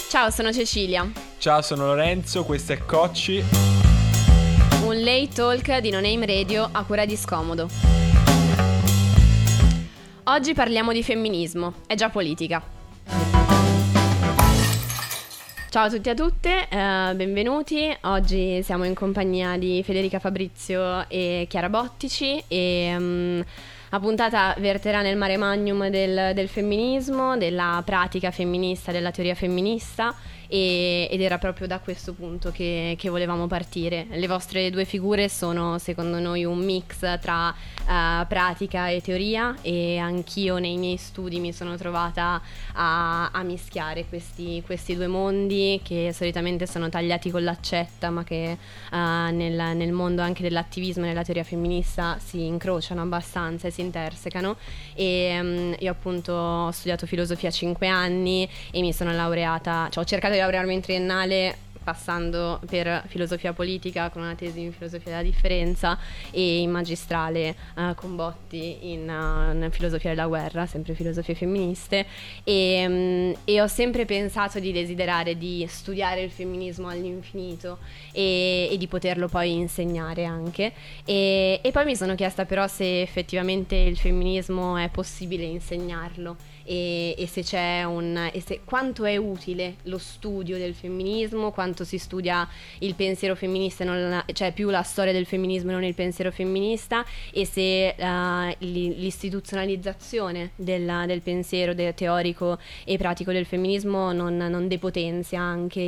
Ciao, sono Cecilia. Ciao, sono Lorenzo, questo è Cocci. Un late talk di No Name Radio a cura di Scomodo. Oggi parliamo di femminismo, è già politica. Ciao a tutti e a tutte, benvenuti. Oggi siamo in compagnia di Federica Fabrizio e Chiara Bottici e la puntata verterà nel mare magnum del femminismo, della pratica femminista, della teoria femminista ed era proprio da questo punto che volevamo partire. Le vostre due figure sono secondo noi un mix tra pratica e teoria e anch'io nei miei studi mi sono trovata a mischiare questi due mondi che solitamente sono tagliati con l'accetta ma che nel mondo anche dell'attivismo e della teoria femminista si incrociano abbastanza e si intersecano. E io appunto ho studiato filosofia 5 anni e mi sono laureata, cioè ho cercato di laurearmi in triennale passando per filosofia politica con una tesi in filosofia della differenza e in magistrale con Botti in filosofia della guerra, sempre filosofie femministe e ho sempre pensato di desiderare di studiare il femminismo all'infinito e di poterlo poi insegnare anche e poi mi sono chiesta però se effettivamente il femminismo è possibile insegnarlo e se c'è quanto è utile lo studio del femminismo, quanto si studia il pensiero femminista, cioè più la storia del femminismo e non il pensiero femminista, e se l'istituzionalizzazione del pensiero teorico e pratico del femminismo non depotenzia anche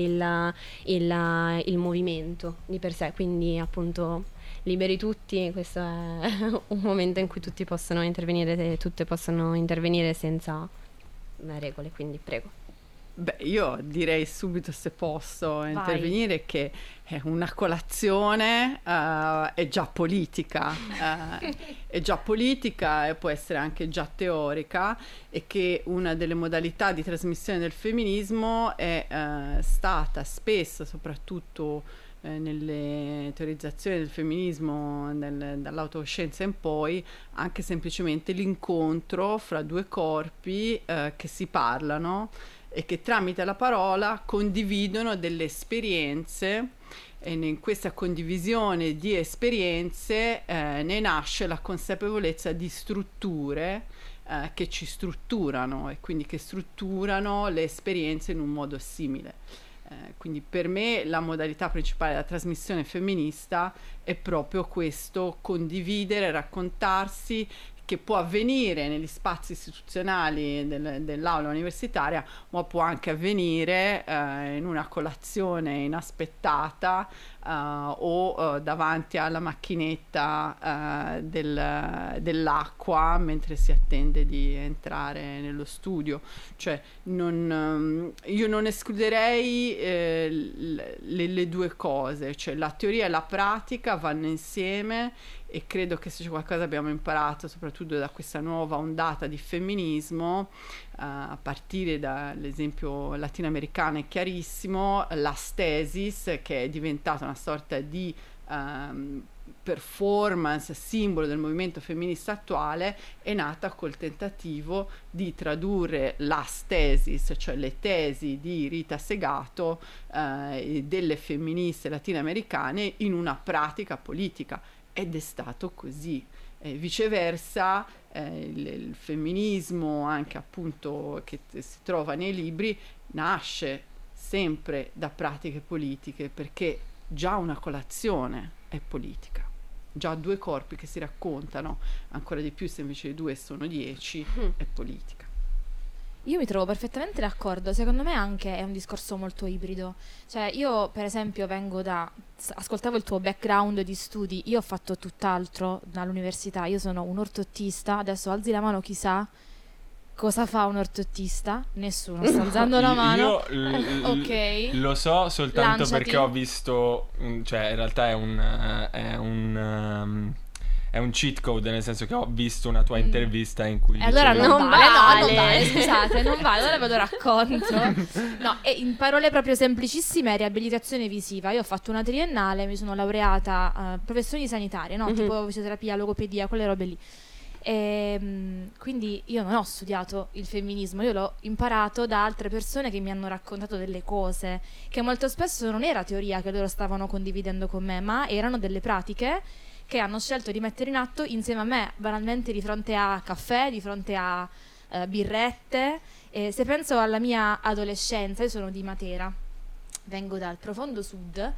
il movimento di per sé. Quindi appunto liberi tutti, questo è un momento in cui tutti possono intervenire, tutte possono intervenire senza regole, quindi prego. Beh, io direi subito, se posso intervenire, che è una colazione, è già politica, è già politica e può essere anche già teorica, e che una delle modalità di trasmissione del femminismo è stata spesso, soprattutto nelle teorizzazioni del femminismo dall'autoscienza in poi, anche semplicemente l'incontro fra due corpi che si parlano e che tramite la parola condividono delle esperienze, e in questa condivisione di esperienze ne nasce la consapevolezza di strutture che ci strutturano e quindi che strutturano le esperienze in un modo simile. Quindi per me la modalità principale della trasmissione femminista è proprio questo: condividere, raccontarsi, che può avvenire negli spazi istituzionali dell'aula universitaria, ma può anche avvenire in una colazione inaspettata o davanti alla macchinetta dell'acqua mentre si attende di entrare nello studio. Cioè io non escluderei le due cose, cioè la teoria e la pratica vanno insieme, e credo che se c'è qualcosa abbiamo imparato soprattutto da questa nuova ondata di femminismo, a partire dall'esempio latinoamericano è chiarissimo, l'astesis, che è diventata una sorta di performance, simbolo del movimento femminista attuale, è nata col tentativo di tradurre l'astesis, cioè le tesi di Rita Segato, delle femministe latinoamericane, in una pratica politica, ed è stato così. Viceversa, il femminismo, anche appunto che si trova nei libri, nasce sempre da pratiche politiche, perché già una colazione è politica, già due corpi che si raccontano, ancora di più se invece due sono 10, è politica. Io mi trovo perfettamente d'accordo, secondo me anche è un discorso molto ibrido. Cioè io per esempio ascoltavo il tuo background di studi, io ho fatto tutt'altro dall'università, io sono un ortottista, adesso alzi la mano chi sa cosa fa un ortottista? Nessuno sta alzando la mano. Ok. Lo so soltanto Lanciati. perché ho visto, cioè in realtà è un cheat code, nel senso che ho visto una tua intervista in cui allora dicevi... non vale, scusate, non vale, allora ve lo racconto. No, e in parole proprio semplicissime, riabilitazione visiva. Io ho fatto una triennale, mi sono laureata professioni sanitarie, no? Tipo fisioterapia, logopedia, quelle robe lì. Quindi io non ho studiato il femminismo, io l'ho imparato da altre persone che mi hanno raccontato delle cose che molto spesso non era teoria che loro stavano condividendo con me, ma erano delle pratiche che hanno scelto di mettere in atto insieme a me, banalmente di fronte a caffè, di fronte a birrette. Se penso alla mia adolescenza, io sono di Matera, vengo dal profondo sud,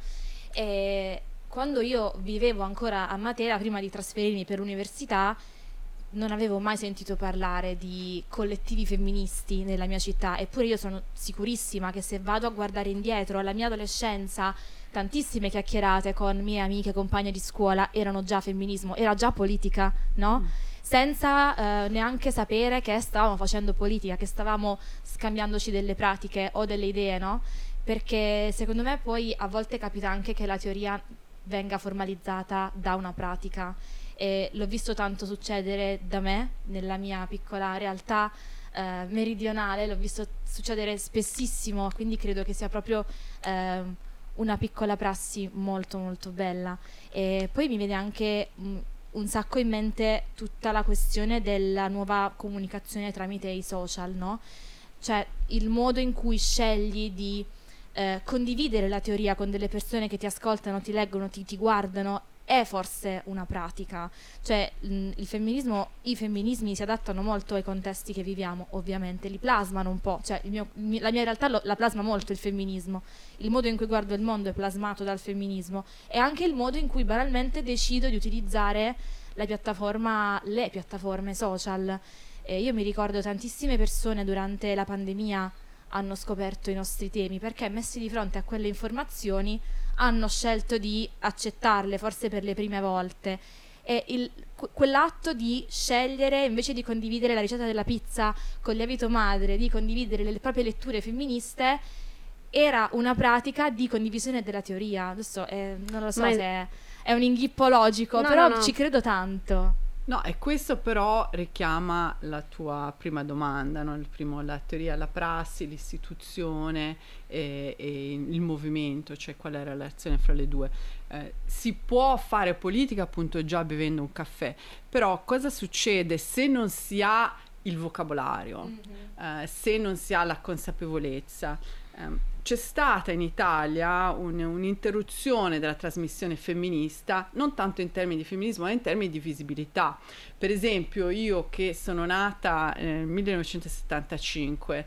e quando io vivevo ancora a Matera, prima di trasferirmi per l'università, non avevo mai sentito parlare di collettivi femministi nella mia città, eppure io sono sicurissima che se vado a guardare indietro alla mia adolescenza, tantissime chiacchierate con mie amiche, compagne di scuola erano già femminismo, era già politica, no? Senza neanche sapere che stavamo facendo politica, che stavamo scambiandoci delle pratiche o delle idee, no? Perché secondo me poi a volte capita anche che la teoria venga formalizzata da una pratica, e l'ho visto tanto succedere da me nella mia piccola realtà meridionale, l'ho visto succedere spessissimo, quindi credo che sia proprio una piccola prassi molto molto bella. E poi mi viene anche un sacco in mente tutta la questione della nuova comunicazione tramite i social, no? Cioè il modo in cui scegli di condividere la teoria con delle persone che ti ascoltano, ti leggono, ti guardano, è forse una pratica. Cioè il femminismo, i femminismi si adattano molto ai contesti che viviamo, ovviamente li plasmano un po', cioè la mia realtà la plasma molto il femminismo, il modo in cui guardo il mondo è plasmato dal femminismo, e anche il modo in cui banalmente decido di utilizzare le piattaforme social. Io mi ricordo tantissime persone durante la pandemia hanno scoperto i nostri temi perché messi di fronte a quelle informazioni hanno scelto di accettarle, forse per le prime volte, e quell'atto di scegliere, invece di condividere la ricetta della pizza con lievito madre, di condividere le proprie letture femministe, era una pratica di condivisione della teoria. Adesso non lo so se è un inghippo logico, però no. Ci credo tanto. No, e questo però richiama la tua prima domanda, no? La teoria, la prassi, l'istituzione e il movimento, cioè qual è la relazione fra le due. Si può fare politica appunto già bevendo un caffè, però cosa succede se non si ha il vocabolario, se non si ha la consapevolezza? C'è stata in Italia un'interruzione della trasmissione femminista, non tanto in termini di femminismo, ma in termini di visibilità. Per esempio, io che sono nata nel 1975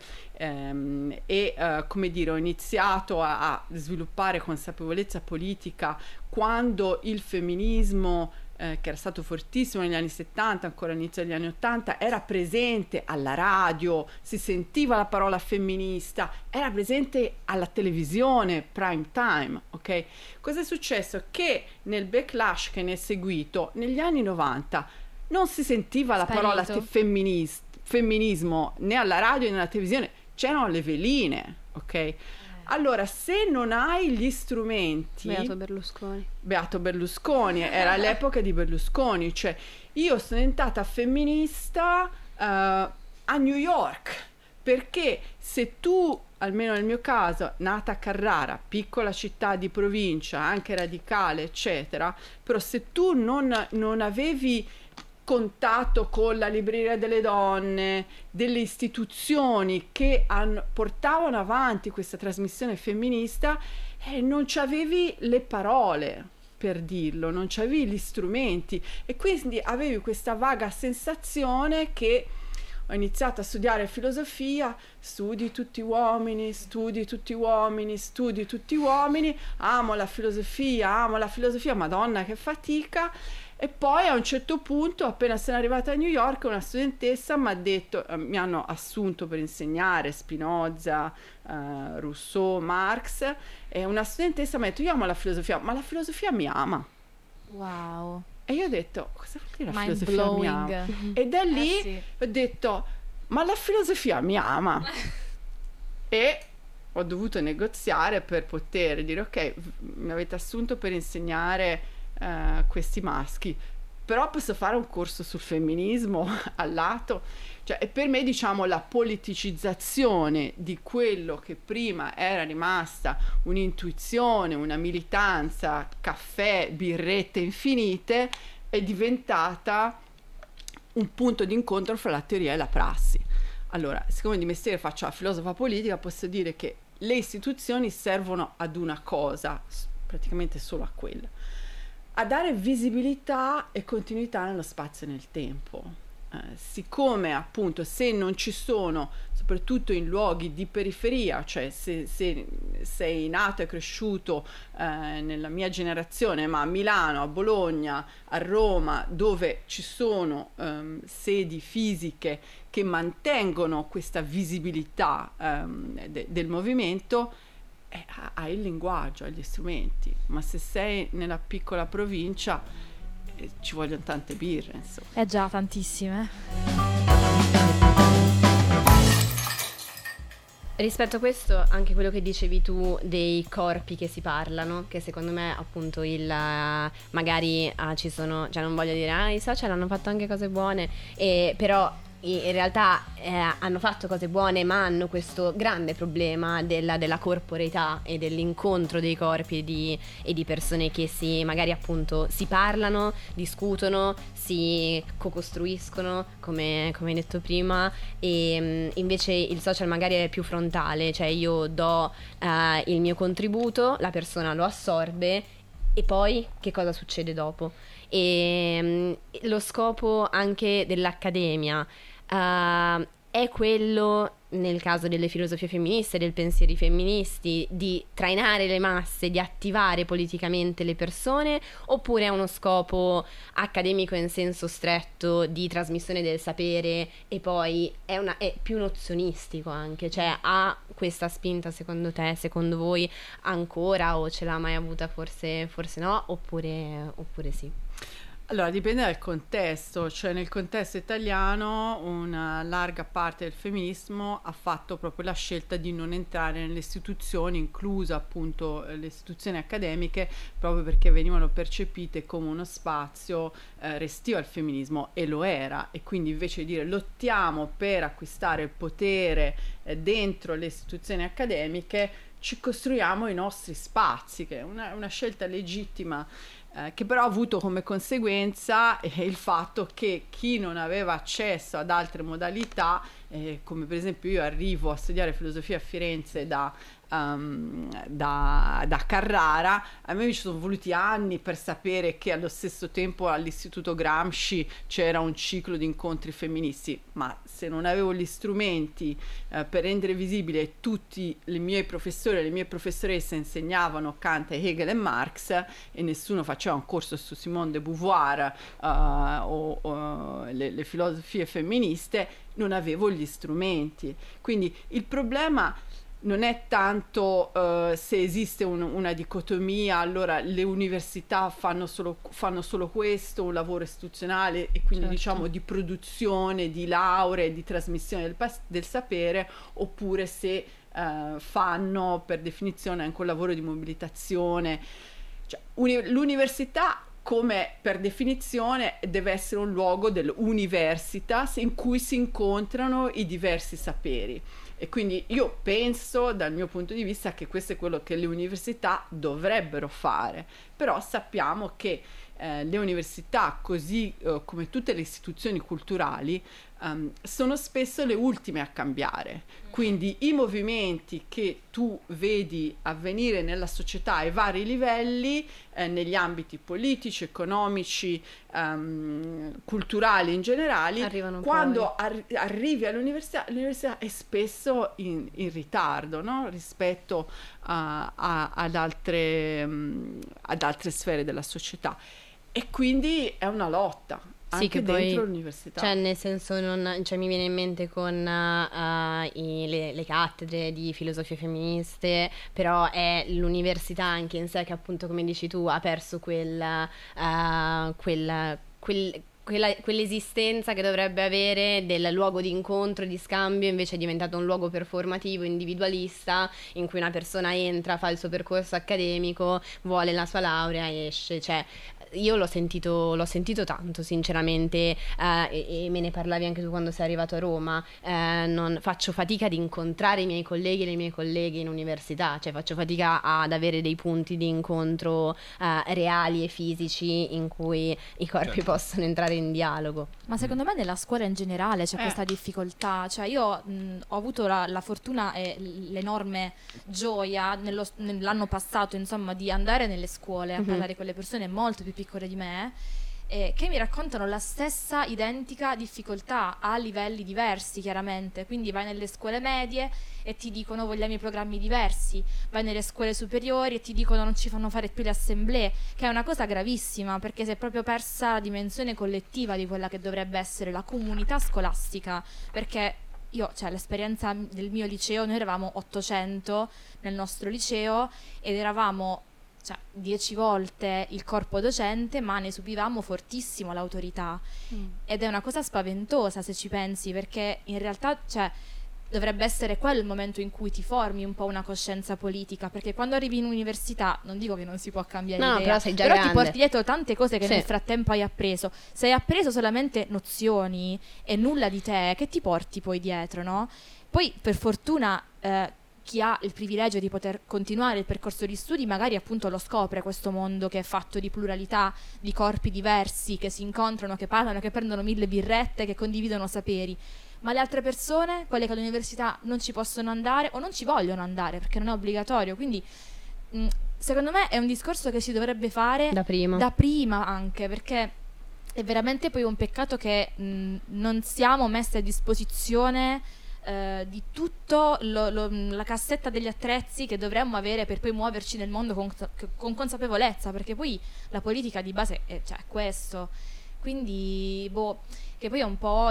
come dire, ho iniziato a sviluppare consapevolezza politica quando il femminismo, che era stato fortissimo negli anni 70, ancora all'inizio degli anni 80, era presente alla radio, si sentiva la parola femminista, era presente alla televisione, prime time, ok? Cosa è successo? Che nel backlash che ne è seguito, negli anni 90, non si sentiva la parola femminismo né alla radio né alla televisione, c'erano le veline, ok? Allora, se non hai gli strumenti... Beato Berlusconi, era l'epoca di Berlusconi, cioè io sono diventata femminista a New York, perché se tu, almeno nel mio caso, nata a Carrara, piccola città di provincia, anche radicale, eccetera, però se tu non avevi contatto con la Libreria delle Donne, delle istituzioni che portavano avanti questa trasmissione femminista, non c'avevi le parole per dirlo, non c'avevi gli strumenti, e quindi avevi questa vaga sensazione che ho iniziato a studiare filosofia, studi tutti uomini, amo la filosofia, Madonna che fatica. E poi a un certo punto, appena sono arrivata a New York, una studentessa mi ha detto, mi hanno assunto per insegnare Spinoza, Rousseau, Marx, e una studentessa mi ha detto: io amo la filosofia, ma la filosofia mi ama. Wow. E io ho detto: cosa vuol dire la filosofia mi ama? E da lì ho detto: ma la filosofia mi ama. E ho dovuto negoziare per poter dire: ok, mi avete assunto per insegnare questi maschi, però posso fare un corso sul femminismo al lato, cioè, e per me, diciamo, la politicizzazione di quello che prima era rimasta un'intuizione, una militanza, caffè, birrette infinite, è diventata un punto di incontro fra la teoria e la prassi. Allora, siccome di mestiere faccio la filosofa politica, posso dire che le istituzioni servono ad una cosa, praticamente solo a quella, a dare visibilità e continuità nello spazio e nel tempo. Siccome appunto se non ci sono, soprattutto in luoghi di periferia, cioè se sei nato e cresciuto nella mia generazione, ma a Milano, a Bologna, a Roma, dove ci sono sedi fisiche che mantengono questa visibilità del movimento, hai il linguaggio, hai gli strumenti. Ma se sei nella piccola provincia ci vogliono tante birre, insomma. Già, tantissime. Rispetto a questo, anche quello che dicevi tu dei corpi che si parlano, che secondo me appunto magari ci sono, cioè non voglio dire i social hanno fatto anche cose buone, però in realtà hanno fatto cose buone, ma hanno questo grande problema della corporeità e dell'incontro dei corpi e di persone che magari appunto si parlano, discutono, si co-costruiscono, come hai detto prima, e invece il social magari è più frontale, cioè io do il mio contributo, la persona lo assorbe e poi che cosa succede dopo? E lo scopo anche dell'accademia è quello, nel caso delle filosofie femministe, del pensieri femministi, di trainare le masse, di attivare politicamente le persone, oppure è uno scopo accademico in senso stretto di trasmissione del sapere e poi è più nozionistico anche, cioè ha questa spinta secondo te, secondo voi ancora, o ce l'ha mai avuta forse no, oppure sì? Allora, dipende dal contesto, cioè nel contesto italiano una larga parte del femminismo ha fatto proprio la scelta di non entrare nelle istituzioni, inclusa appunto le istituzioni accademiche, proprio perché venivano percepite come uno spazio restio al femminismo, e lo era, e quindi invece di dire lottiamo per acquistare il potere dentro le istituzioni accademiche, ci costruiamo i nostri spazi, che è una scelta legittima, che però ha avuto come conseguenza il fatto che chi non aveva accesso ad altre modalità, come per esempio io arrivo a studiare filosofia a Firenze da Carrara, a me mi ci sono voluti anni per sapere che allo stesso tempo all'Istituto Gramsci c'era un ciclo di incontri femministi, ma se non avevo gli strumenti per rendere visibile, tutti i miei professori e le mie professoresse insegnavano Kant, Hegel e Marx e nessuno faceva un corso su Simone de Beauvoir o le filosofie femministe, non avevo gli strumenti. Quindi il problema non è tanto se esiste una dicotomia, allora le università fanno solo questo, un lavoro istituzionale e quindi diciamo di produzione, di lauree, di trasmissione del sapere, oppure se fanno per definizione anche un lavoro di mobilitazione. Cioè, l'università, come per definizione, deve essere un luogo dell'università in cui si incontrano i diversi saperi. E quindi io penso, dal mio punto di vista, che questo è quello che le università dovrebbero fare, però sappiamo che le università, così come tutte le istituzioni culturali, sono spesso le ultime a cambiare. Quindi i movimenti che tu vedi avvenire nella società ai vari livelli, negli ambiti politici, economici, culturali in generale, arrivano quando arrivi all'università, l'università è spesso in ritardo, no? Rispetto ad altre sfere della società. E quindi è una lotta anche che dentro poi, l'università. Cioè, nel senso, cioè, mi viene in mente con le cattedre di filosofie femministe, però è l'università anche in sé che, appunto, come dici tu, ha perso quell'esistenza che dovrebbe avere del luogo di incontro e di scambio, invece è diventato un luogo performativo, individualista, in cui una persona entra, fa il suo percorso accademico, vuole la sua laurea e esce. Cioè, io l'ho sentito tanto, sinceramente, e me ne parlavi anche tu quando sei arrivato a Roma. Non faccio fatica ad incontrare i miei colleghi e le mie colleghe in università, cioè faccio fatica ad avere dei punti di incontro reali e fisici in cui i corpi possono entrare in dialogo. Ma secondo me nella scuola in generale c'è questa difficoltà, cioè io ho avuto la fortuna e l'enorme gioia nell'anno passato, insomma, di andare nelle scuole a parlare con le persone molto più piccole di me, che mi raccontano la stessa identica difficoltà a livelli diversi, chiaramente. Quindi vai nelle scuole medie e ti dicono vogliamo i programmi diversi, vai nelle scuole superiori e ti dicono non ci fanno fare più le assemblee, che è una cosa gravissima, perché si è proprio persa la dimensione collettiva di quella che dovrebbe essere la comunità scolastica. Perché io, cioè, l'esperienza del mio liceo, noi eravamo 800 nel nostro liceo ed eravamo, cioè, 10 volte il corpo docente, ma ne subivamo fortissimo l'autorità. Ed è una cosa spaventosa se ci pensi, perché in realtà, cioè, dovrebbe essere quello il momento in cui ti formi un po' una coscienza politica, perché quando arrivi in università, non dico che non si può cambiare idea, però sei già però grande. ti porti dietro tante cose che Sì. nel frattempo hai appreso. Se hai appreso solamente nozioni e nulla di te, che ti porti poi dietro, no? Poi per fortuna chi ha il privilegio di poter continuare il percorso di studi magari appunto lo scopre, questo mondo che è fatto di pluralità, di corpi diversi che si incontrano, che parlano, che prendono 1000 birrette, che condividono saperi. Ma le altre persone, quelle che all'università non ci possono andare o non ci vogliono andare perché non è obbligatorio, quindi secondo me è un discorso che si dovrebbe fare Da prima anche, perché è veramente poi un peccato che non siamo messi a disposizione di tutto la cassetta degli attrezzi che dovremmo avere per poi muoverci nel mondo con consapevolezza, perché poi la politica di base è questo. Quindi che poi è un po'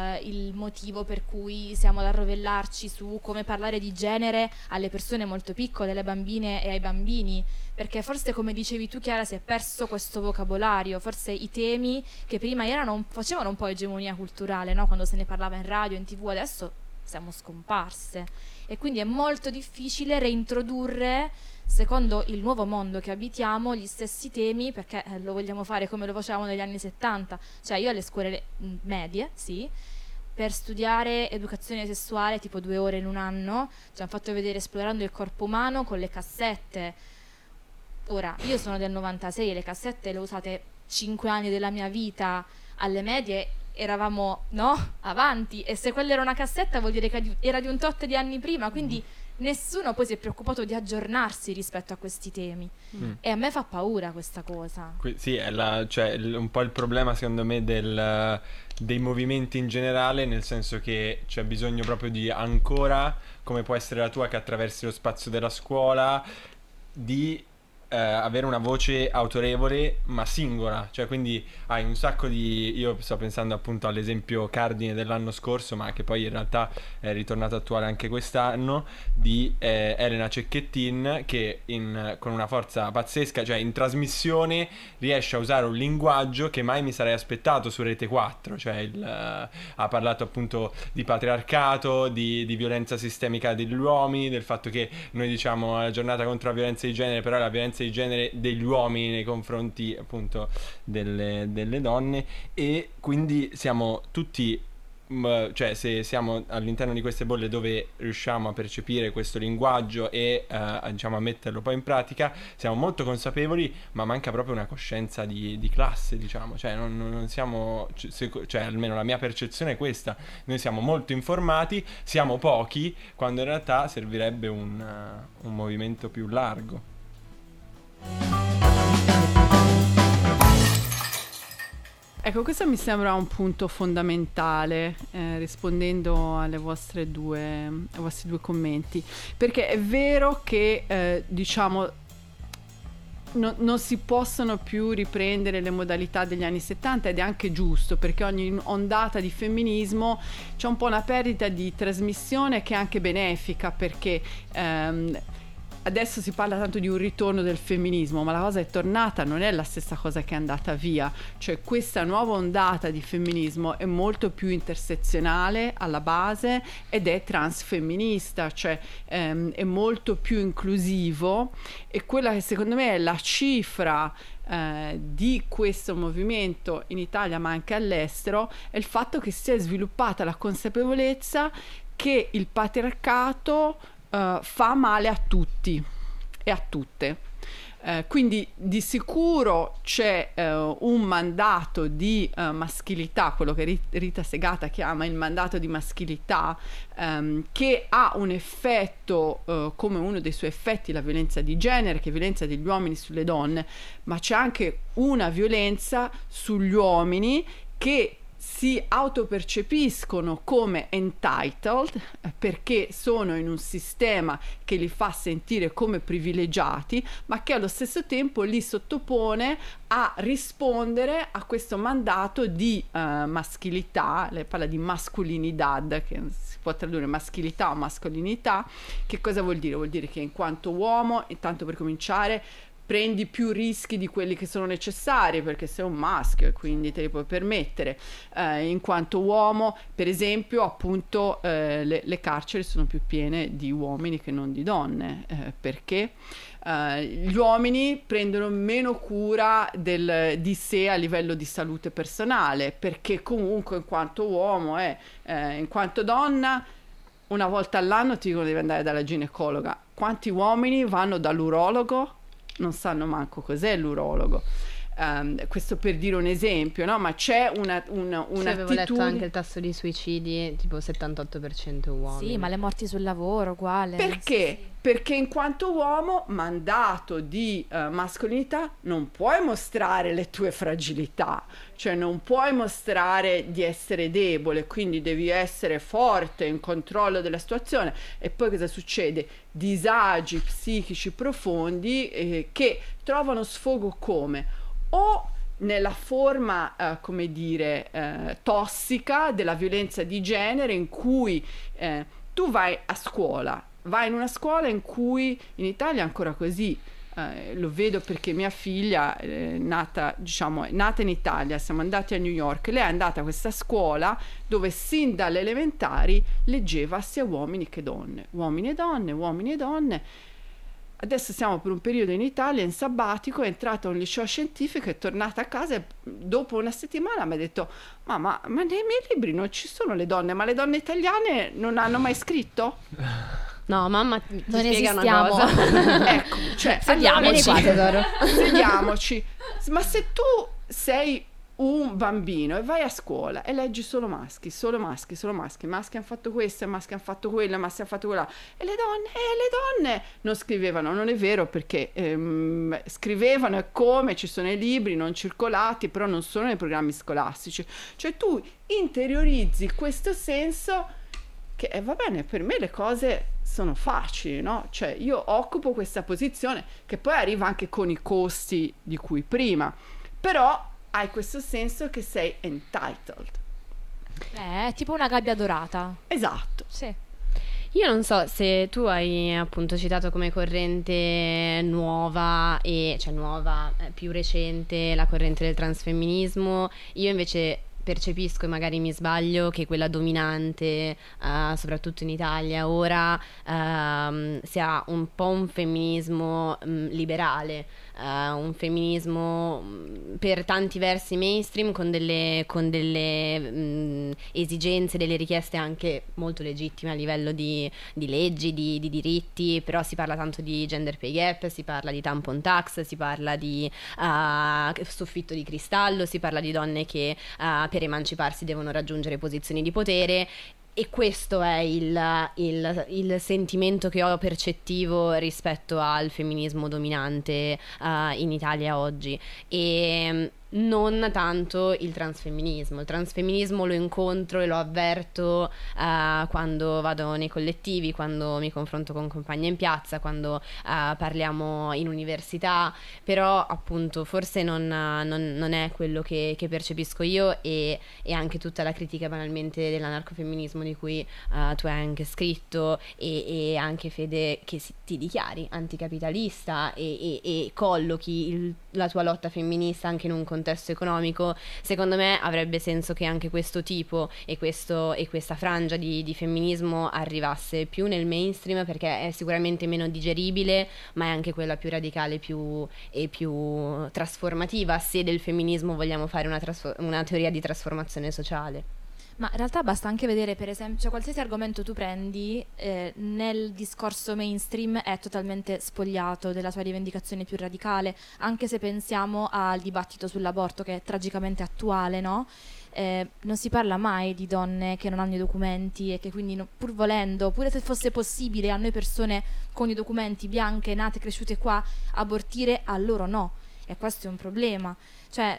il motivo per cui siamo ad arrovellarci su come parlare di genere alle persone molto piccole, alle bambine e ai bambini, perché forse, come dicevi tu Chiara, si è perso questo vocabolario, forse i temi che prima facevano un po' egemonia culturale, no? Quando se ne parlava in radio, in TV, adesso siamo scomparse e quindi è molto difficile reintrodurre, secondo il nuovo mondo che abitiamo, gli stessi temi, perché lo vogliamo fare come lo facevamo negli anni 70. Cioè io alle scuole medie, sì, per studiare educazione sessuale tipo 2 ore in un anno ci hanno fatto vedere Esplorando il corpo umano con le cassette. Ora, io sono del 96, le cassette le ho usate 5 anni della mia vita. Alle medie eravamo, no, avanti, e se quella era una cassetta vuol dire che era di un tot di anni prima, quindi nessuno poi si è preoccupato di aggiornarsi rispetto a questi temi. E a me fa paura questa cosa. Sì, è un po' il problema secondo me dei movimenti in generale, nel senso che c'è bisogno proprio di ancora, come può essere la tua che attraversi lo spazio della scuola, di avere una voce autorevole ma singola, cioè quindi hai un sacco io sto pensando appunto all'esempio cardine dell'anno scorso, ma che poi in realtà è ritornato attuale anche quest'anno, di Elena Cecchettin, che con una forza pazzesca, cioè in trasmissione riesce a usare un linguaggio che mai mi sarei aspettato su Rete 4, cioè ha parlato appunto di patriarcato, di violenza sistemica degli uomini, del fatto che noi diciamo la giornata contro la violenza di genere, però è la violenza di genere degli uomini nei confronti appunto delle donne, e quindi siamo tutti, cioè se siamo all'interno di queste bolle dove riusciamo a percepire questo linguaggio e diciamo a metterlo poi in pratica, siamo molto consapevoli, ma manca proprio una coscienza di classe, diciamo, cioè non siamo, cioè almeno la mia percezione è questa: noi siamo molto informati, siamo pochi, quando in realtà servirebbe un movimento più largo. Ecco, questo mi sembra un punto fondamentale, rispondendo ai vostri due commenti, perché è vero che diciamo non si possono più riprendere le modalità degli anni 70, ed è anche giusto, perché ogni ondata di femminismo c'è un po' una perdita di trasmissione che è anche benefica, perché adesso si parla tanto di un ritorno del femminismo, ma la cosa è tornata, non è la stessa cosa che è andata via. Cioè questa nuova ondata di femminismo è molto più intersezionale alla base ed è transfemminista, cioè è molto più inclusivo, e quella che secondo me è la cifra di questo movimento in Italia ma anche all'estero è il fatto che si è sviluppata la consapevolezza che il patriarcato fa male a tutti e a tutte. Quindi di sicuro c'è un mandato di maschilità, quello che Rita Segata chiama il mandato di maschilità, che ha un effetto, come uno dei suoi effetti, la violenza di genere, che è violenza degli uomini sulle donne, ma c'è anche una violenza sugli uomini che si autopercepiscono come entitled perché sono in un sistema che li fa sentire come privilegiati, ma che allo stesso tempo li sottopone a rispondere a questo mandato di maschilità. Lei parla di masculinidad, che si può tradurre maschilità o mascolinità. Che cosa vuol dire? Vuol dire che in quanto uomo, intanto per cominciare, prendi più rischi di quelli che sono necessari perché sei un maschio e quindi te li puoi permettere. In quanto uomo, per esempio, appunto le carceri sono più piene di uomini che non di donne, perché gli uomini prendono meno cura di sé a livello di salute personale, perché comunque in quanto uomo in quanto donna una volta all'anno ti dicono devi andare dalla ginecologa. Quanti uomini vanno dall'urologo? Non sanno manco cos'è l'urologo. Questo per dire un esempio, no? Ma c'è un'attitudine. Avevo letto anche il tasso di suicidi, tipo 78% uomini. Sì, ma le morti sul lavoro, uguale. Perché? Sì. Perché in quanto uomo, mandato di mascolinità, non puoi mostrare le tue fragilità, cioè non puoi mostrare di essere debole, quindi devi essere forte, in controllo della situazione. E poi cosa succede? Disagi psichici profondi che trovano sfogo come? O nella forma, come dire, tossica della violenza di genere, in cui tu vai in una scuola in cui in Italia è ancora così. Lo vedo perché mia figlia è nata in Italia, siamo andati a New York, lei è andata a questa scuola dove sin dalle elementari leggeva sia uomini che donne, uomini e donne, uomini e donne. Adesso siamo per un periodo in Italia in sabbatico, è entrata a un liceo scientifico, è tornata a casa e dopo una settimana mi ha detto ma nei miei libri non ci sono le donne, ma le donne italiane non hanno mai scritto? No, mamma, ti non spiega esistiamo. una cosa. Ecco, cioè, Sediamoci. Ma se tu sei un bambino e vai a scuola e leggi solo maschi, solo maschi, solo maschi, i maschi hanno fatto questo, i maschi hanno fatto quello, i maschi hanno fatto quella, e le donne non scrivevano. Non è vero, perché scrivevano, e come, ci sono i libri non circolati, però non sono nei programmi scolastici. Cioè tu interiorizzi questo senso che va bene, per me le cose sono facili, no? Cioè io occupo questa posizione che poi arriva anche con i costi di cui prima, però hai questo senso che sei entitled. È tipo una gabbia dorata. Esatto. Sì. Io non so se tu hai appunto citato come corrente nuova, più recente, la corrente del transfemminismo. Io invece percepisco, e magari mi sbaglio, che quella dominante, soprattutto in Italia ora, sia un po' un femminismo liberale, un femminismo per tanti versi mainstream, con delle esigenze, delle richieste anche molto legittime a livello di leggi, di diritti, però si parla tanto di gender pay gap, si parla di tampon tax, si parla di soffitto di cristallo, si parla di donne che per emanciparsi devono raggiungere posizioni di potere. E questo è il sentimento che ho percettivo rispetto al femminismo dominante in Italia oggi. E non tanto il transfemminismo. Il transfemminismo lo incontro e lo avverto quando vado nei collettivi, quando mi confronto con compagni in piazza, quando parliamo in università, però appunto forse non è quello che percepisco io, e anche tutta la critica banalmente dell'anarcofemminismo di cui tu hai anche scritto, e anche Fede, che ti dichiari anticapitalista e collochi la tua lotta femminista anche in un contesto economico. Secondo me avrebbe senso che anche questo tipo e questa frangia di femminismo arrivasse più nel mainstream, perché è sicuramente meno digeribile, ma è anche quella più radicale e più trasformativa, se del femminismo vogliamo fare una teoria di trasformazione sociale. Ma in realtà basta anche vedere, per esempio, qualsiasi argomento tu prendi, nel discorso mainstream è totalmente spogliato della sua rivendicazione più radicale, anche se pensiamo al dibattito sull'aborto, che è tragicamente attuale, no? Non si parla mai di donne che non hanno i documenti, e che quindi pur volendo, pure se fosse possibile a noi persone con i documenti, bianche, nate e cresciute qua, abortire, a loro no. E questo è un problema. Cioè,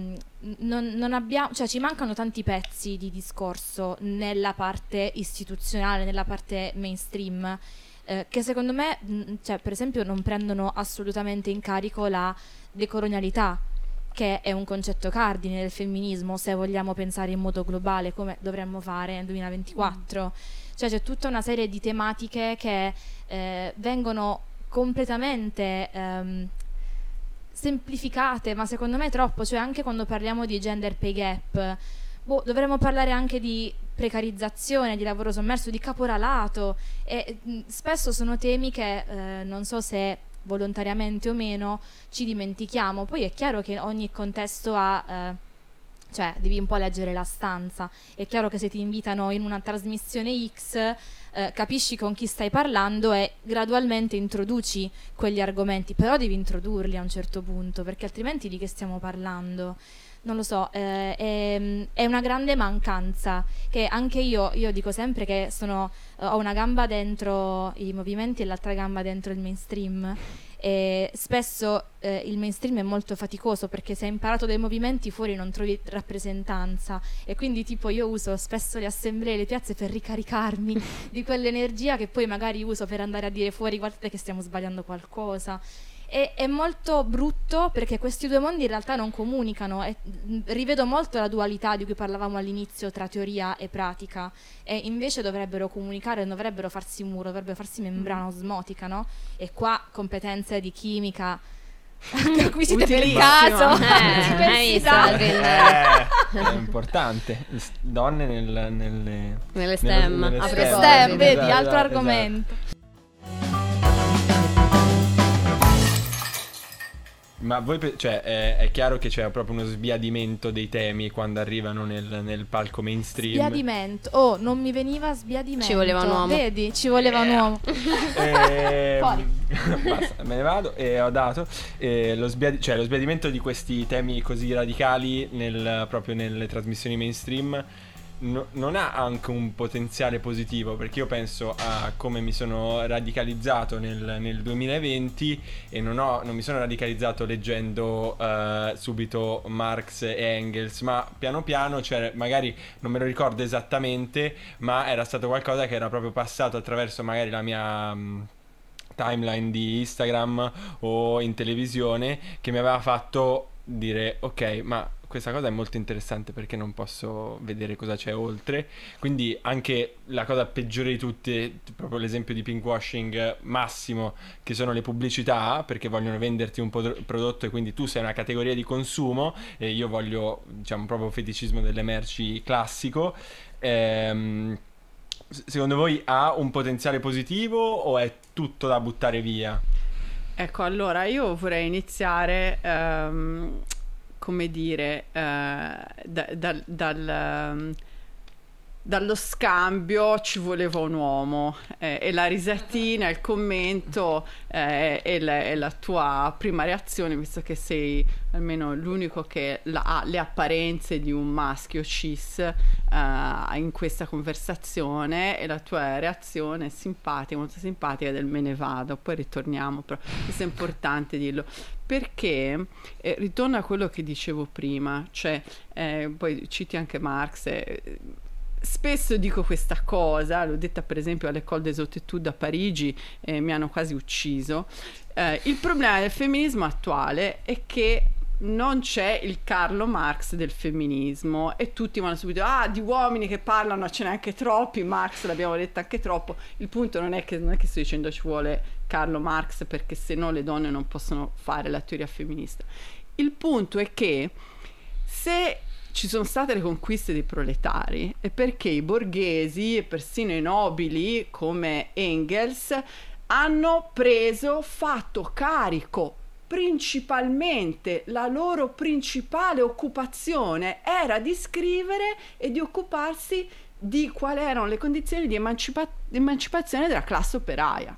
non abbiamo, cioè, ci mancano tanti pezzi di discorso nella parte istituzionale, nella parte mainstream, che secondo me, cioè, per esempio, non prendono assolutamente in carico la decolonialità, che è un concetto cardine del femminismo, se vogliamo pensare in modo globale, come dovremmo fare nel 2024. Cioè, c'è tutta una serie di tematiche che vengono completamente semplificate, ma secondo me troppo. Cioè, anche quando parliamo di gender pay gap, dovremmo parlare anche di precarizzazione, di lavoro sommerso, di caporalato, e spesso sono temi che non so se volontariamente o meno ci dimentichiamo. Poi è chiaro che ogni contesto ha cioè devi un po' leggere la stanza. È chiaro che se ti invitano in una trasmissione X, capisci con chi stai parlando e gradualmente introduci quegli argomenti, però devi introdurli a un certo punto, perché altrimenti di che stiamo parlando? Non lo so, è una grande mancanza che anche io dico sempre che ho una gamba dentro i movimenti e l'altra gamba dentro il mainstream. E spesso il mainstream è molto faticoso, perché se hai imparato dai movimenti fuori non trovi rappresentanza, e quindi tipo io uso spesso le assemblee, le piazze per ricaricarmi di quell'energia che poi magari uso per andare a dire fuori: guardate che stiamo sbagliando qualcosa. E è molto brutto, perché questi due mondi in realtà non comunicano, e rivedo molto la dualità di cui parlavamo all'inizio tra teoria e pratica, e invece dovrebbero comunicare, non dovrebbero farsi muro, dovrebbero farsi membrana osmotica, no? E qua competenze di chimica acquisite per il caso, è importante. Donne nelle STEM, nelle a STEM, proposito. vedi, esatto, altro esatto. argomento. Ma voi, cioè, è chiaro che c'è proprio uno sbiadimento dei temi quando arrivano nel palco mainstream. Sbiadimento. Oh, non mi veniva sbiadimento. Ci voleva un uomo. Vedi, ci voleva un uomo. Basta, me ne vado e ho dato. Lo sbiadimento di questi temi così radicali proprio nelle trasmissioni mainstream non ha anche un potenziale positivo, perché io penso a come mi sono radicalizzato nel 2020 e non mi sono radicalizzato leggendo subito Marx e Engels, ma piano piano, cioè magari non me lo ricordo esattamente, ma era stato qualcosa che era proprio passato attraverso magari la mia timeline di Instagram o in televisione, che mi aveva fatto dire: ok, ma questa cosa è molto interessante, perché non posso vedere cosa c'è oltre. Quindi anche la cosa peggiore di tutte, proprio l'esempio di pinkwashing massimo, che sono le pubblicità, perché vogliono venderti un prodotto, e quindi tu sei una categoria di consumo e io voglio, diciamo, proprio feticismo delle merci classico. Secondo voi ha un potenziale positivo o è tutto da buttare via? Ecco, allora io vorrei iniziare come dire, dallo scambio ci voleva un uomo, e la risatina, il commento è la tua prima reazione, visto che sei almeno l'unico che ha le apparenze di un maschio cis in questa conversazione, e la tua reazione è simpatica, molto simpatica, del me ne vado. Poi ritorniamo, però questo è importante dirlo, perché ritorno a quello che dicevo prima, cioè poi citi anche Marx. Spesso dico questa cosa, l'ho detta per esempio all'École des Hautes Études a Parigi, mi hanno quasi ucciso. Il problema del femminismo attuale è che non c'è il Carlo Marx del femminismo, e tutti vanno subito, di uomini che parlano ce n'è anche troppi, Marx l'abbiamo detto anche troppo. Il punto non è che sto dicendo ci vuole Carlo Marx, perché se no le donne non possono fare la teoria femminista. Il punto è che se ci sono state le conquiste dei proletari è perché i borghesi e persino i nobili come Engels hanno fatto carico, principalmente la loro principale occupazione era di scrivere e di occuparsi di quali erano le condizioni di emancipazione della classe operaia.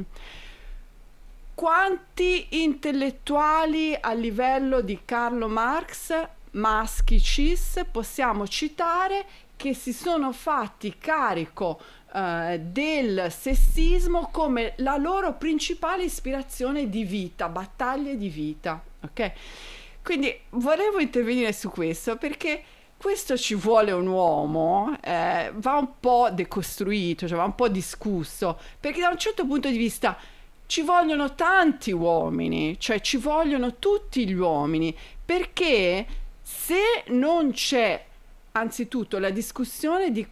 Quanti intellettuali a livello di Carlo Marx, maschi cis, possiamo citare che si sono fatti carico del sessismo come la loro principale ispirazione di vita, battaglie di vita, ok? Quindi volevo intervenire su questo, perché questo ci vuole un uomo, va un po' decostruito, cioè va un po' discusso, perché da un certo punto di vista ci vogliono tanti uomini, cioè ci vogliono tutti gli uomini, perché se non c'è anzitutto la discussione di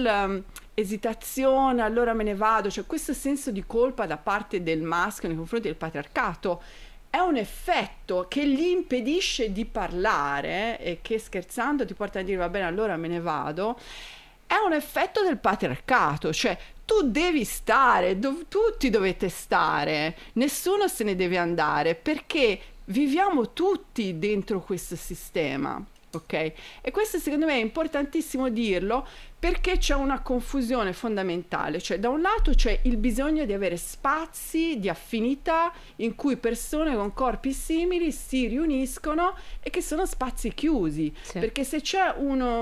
esitazione, allora me ne vado, cioè questo senso di colpa da parte del maschio nei confronti del patriarcato, è un effetto che gli impedisce di parlare e che scherzando ti porta a dire va bene allora me ne vado. È un effetto del patriarcato, cioè tu devi stare, tutti dovete stare, nessuno se ne deve andare, perché viviamo tutti dentro questo sistema, ok? E questo secondo me è importantissimo dirlo, perché c'è una confusione fondamentale, cioè da un lato c'è il bisogno di avere spazi di affinità in cui persone con corpi simili si riuniscono e che sono spazi chiusi, sì. Perché se c'è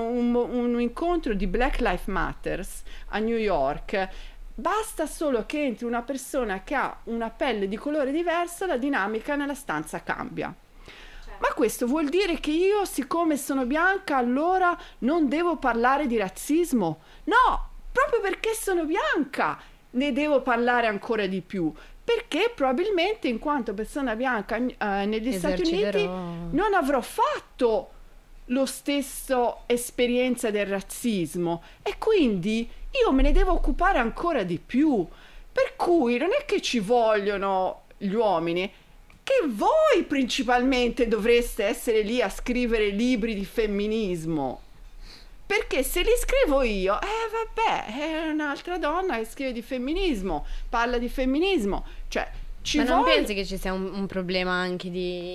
un incontro di Black Lives Matter a New York, basta solo che entri una persona che ha una pelle di colore diverso, la dinamica nella stanza cambia. Ma questo vuol dire che io, siccome sono bianca, allora non devo parlare di razzismo? No, proprio perché sono bianca ne devo parlare ancora di più. Perché probabilmente in quanto persona bianca negli Stati Uniti non avrò fatto lo stesso esperienza del razzismo, e quindi io me ne devo occupare ancora di più. Per cui non è che ci vogliono gli uomini, che voi principalmente dovreste essere lì a scrivere libri di femminismo, perché se li scrivo io, vabbè, è un'altra donna che scrive di femminismo, parla di femminismo, cioè ma non pensi che ci sia un problema anche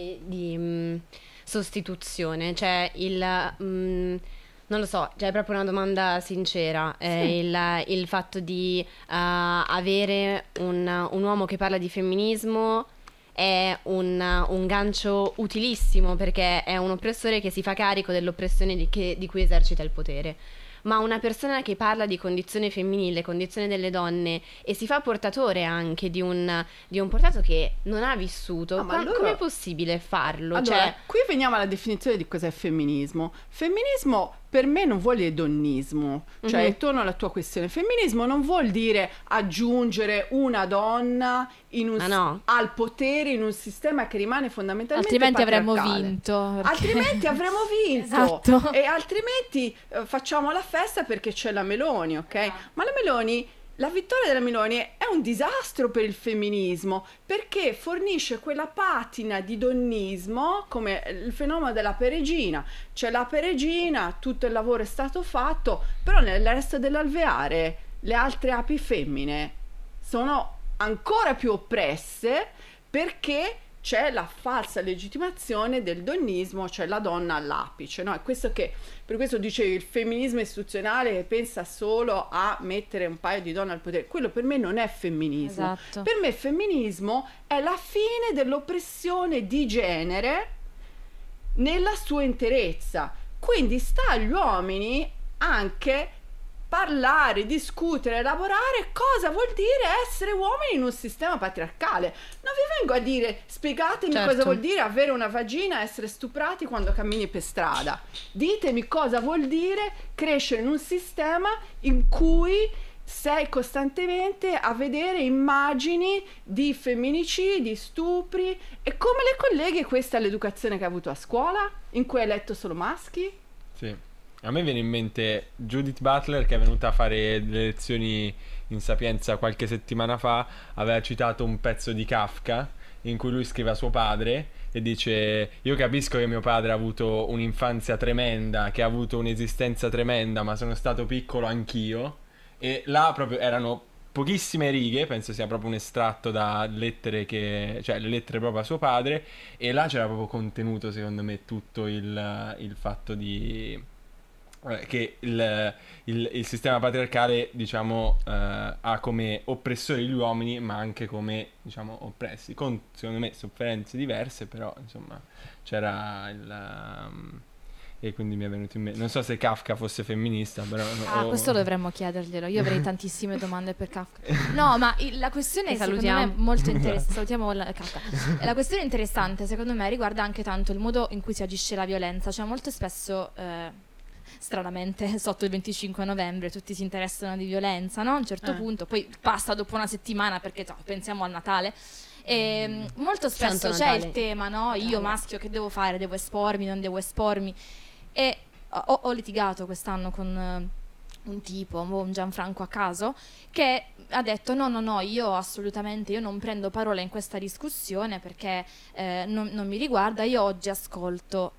di sostituzione, cioè non lo so, cioè è proprio una domanda sincera, sì. Il fatto di avere un uomo che parla di femminismo è un gancio utilissimo, perché è un oppressore che si fa carico dell'oppressione di cui esercita il potere. Ma una persona che parla di condizione femminile, condizione delle donne, e si fa portatore anche di un portato che non ha vissuto, come è possibile farlo? Allora, cioè, qui veniamo alla definizione di cos'è femminismo. Femminismo per me non vuol dire donnismo, cioè torno alla tua questione. Femminismo non vuol dire aggiungere una donna al potere in un sistema che rimane fondamentalmente altrimenti avremmo vinto. Altrimenti avremmo vinto. Esatto. E altrimenti facciamo la festa perché c'è la Meloni, ok? Ma la vittoria della Meloni è un disastro per il femminismo, perché fornisce quella patina di donnismo, come il fenomeno della peregina. C'è la peregina, tutto il lavoro è stato fatto, però nel resto dell'alveare le altre api femmine sono ancora più oppresse, perché c'è la falsa legittimazione del donnismo, cioè la donna all'apice, no? È questo per questo dicevi il femminismo istituzionale che pensa solo a mettere un paio di donne al potere. Quello per me non è femminismo. Esatto. Per me femminismo è la fine dell'oppressione di genere nella sua interezza. Quindi sta agli uomini anche parlare, discutere, elaborare cosa vuol dire essere uomini in un sistema patriarcale. Non vi vengo a dire, spiegatemi cosa vuol dire avere una vagina, essere stuprati quando cammini per strada. Ditemi cosa vuol dire crescere in un sistema in cui sei costantemente a vedere immagini di femminicidi, stupri, e come le colleghi questa all'educazione che hai avuto a scuola, in cui hai letto solo maschi? Sì. A me viene in mente Judith Butler, che è venuta a fare delle lezioni in Sapienza qualche settimana fa, aveva citato un pezzo di Kafka in cui lui scrive a suo padre e dice: io capisco che mio padre ha avuto un'infanzia tremenda, che ha avuto un'esistenza tremenda, ma sono stato piccolo anch'io. E là proprio erano pochissime righe, penso sia proprio un estratto da lettere cioè le lettere proprio a suo padre, e là c'era proprio contenuto secondo me tutto il fatto di che il sistema patriarcale, diciamo, ha come oppressori gli uomini, ma anche come, diciamo, oppressi, con secondo me sofferenze diverse, però insomma c'era e quindi mi è venuto in mente, non so se Kafka fosse femminista, però questo dovremmo chiederglielo. Io avrei tantissime domande per Kafka. No, ma la questione secondo me è molto interessante. Salutiamo Kafka. La questione interessante secondo me riguarda anche tanto il modo in cui si agisce la violenza. Cioè molto spesso stranamente sotto il 25 novembre tutti si interessano di violenza, no? A un certo punto, poi passa dopo una settimana perché pensiamo al Natale. E molto spesso c'è il tema, no? Io maschio che devo fare? Devo espormi, non devo espormi? E ho litigato quest'anno con un tipo, un Gianfranco a caso, che ha detto no, io assolutamente non prendo parola in questa discussione perché non mi riguarda, io oggi ascolto.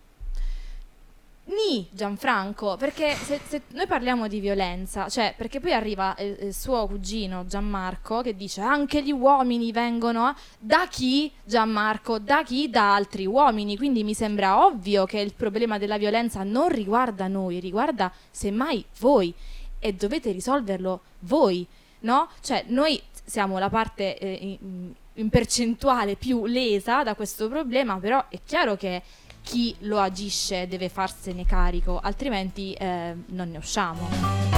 Gianfranco, perché se noi parliamo di violenza, cioè perché poi arriva il suo cugino Gianmarco che dice anche gli uomini vengono da chi? Gianmarco, da chi? Da altri uomini, quindi mi sembra ovvio che il problema della violenza non riguarda noi, riguarda semmai voi e dovete risolverlo voi, no? Cioè noi siamo la parte in percentuale più lesa da questo problema, però è chiaro che chi lo agisce deve farsene carico, altrimenti non ne usciamo.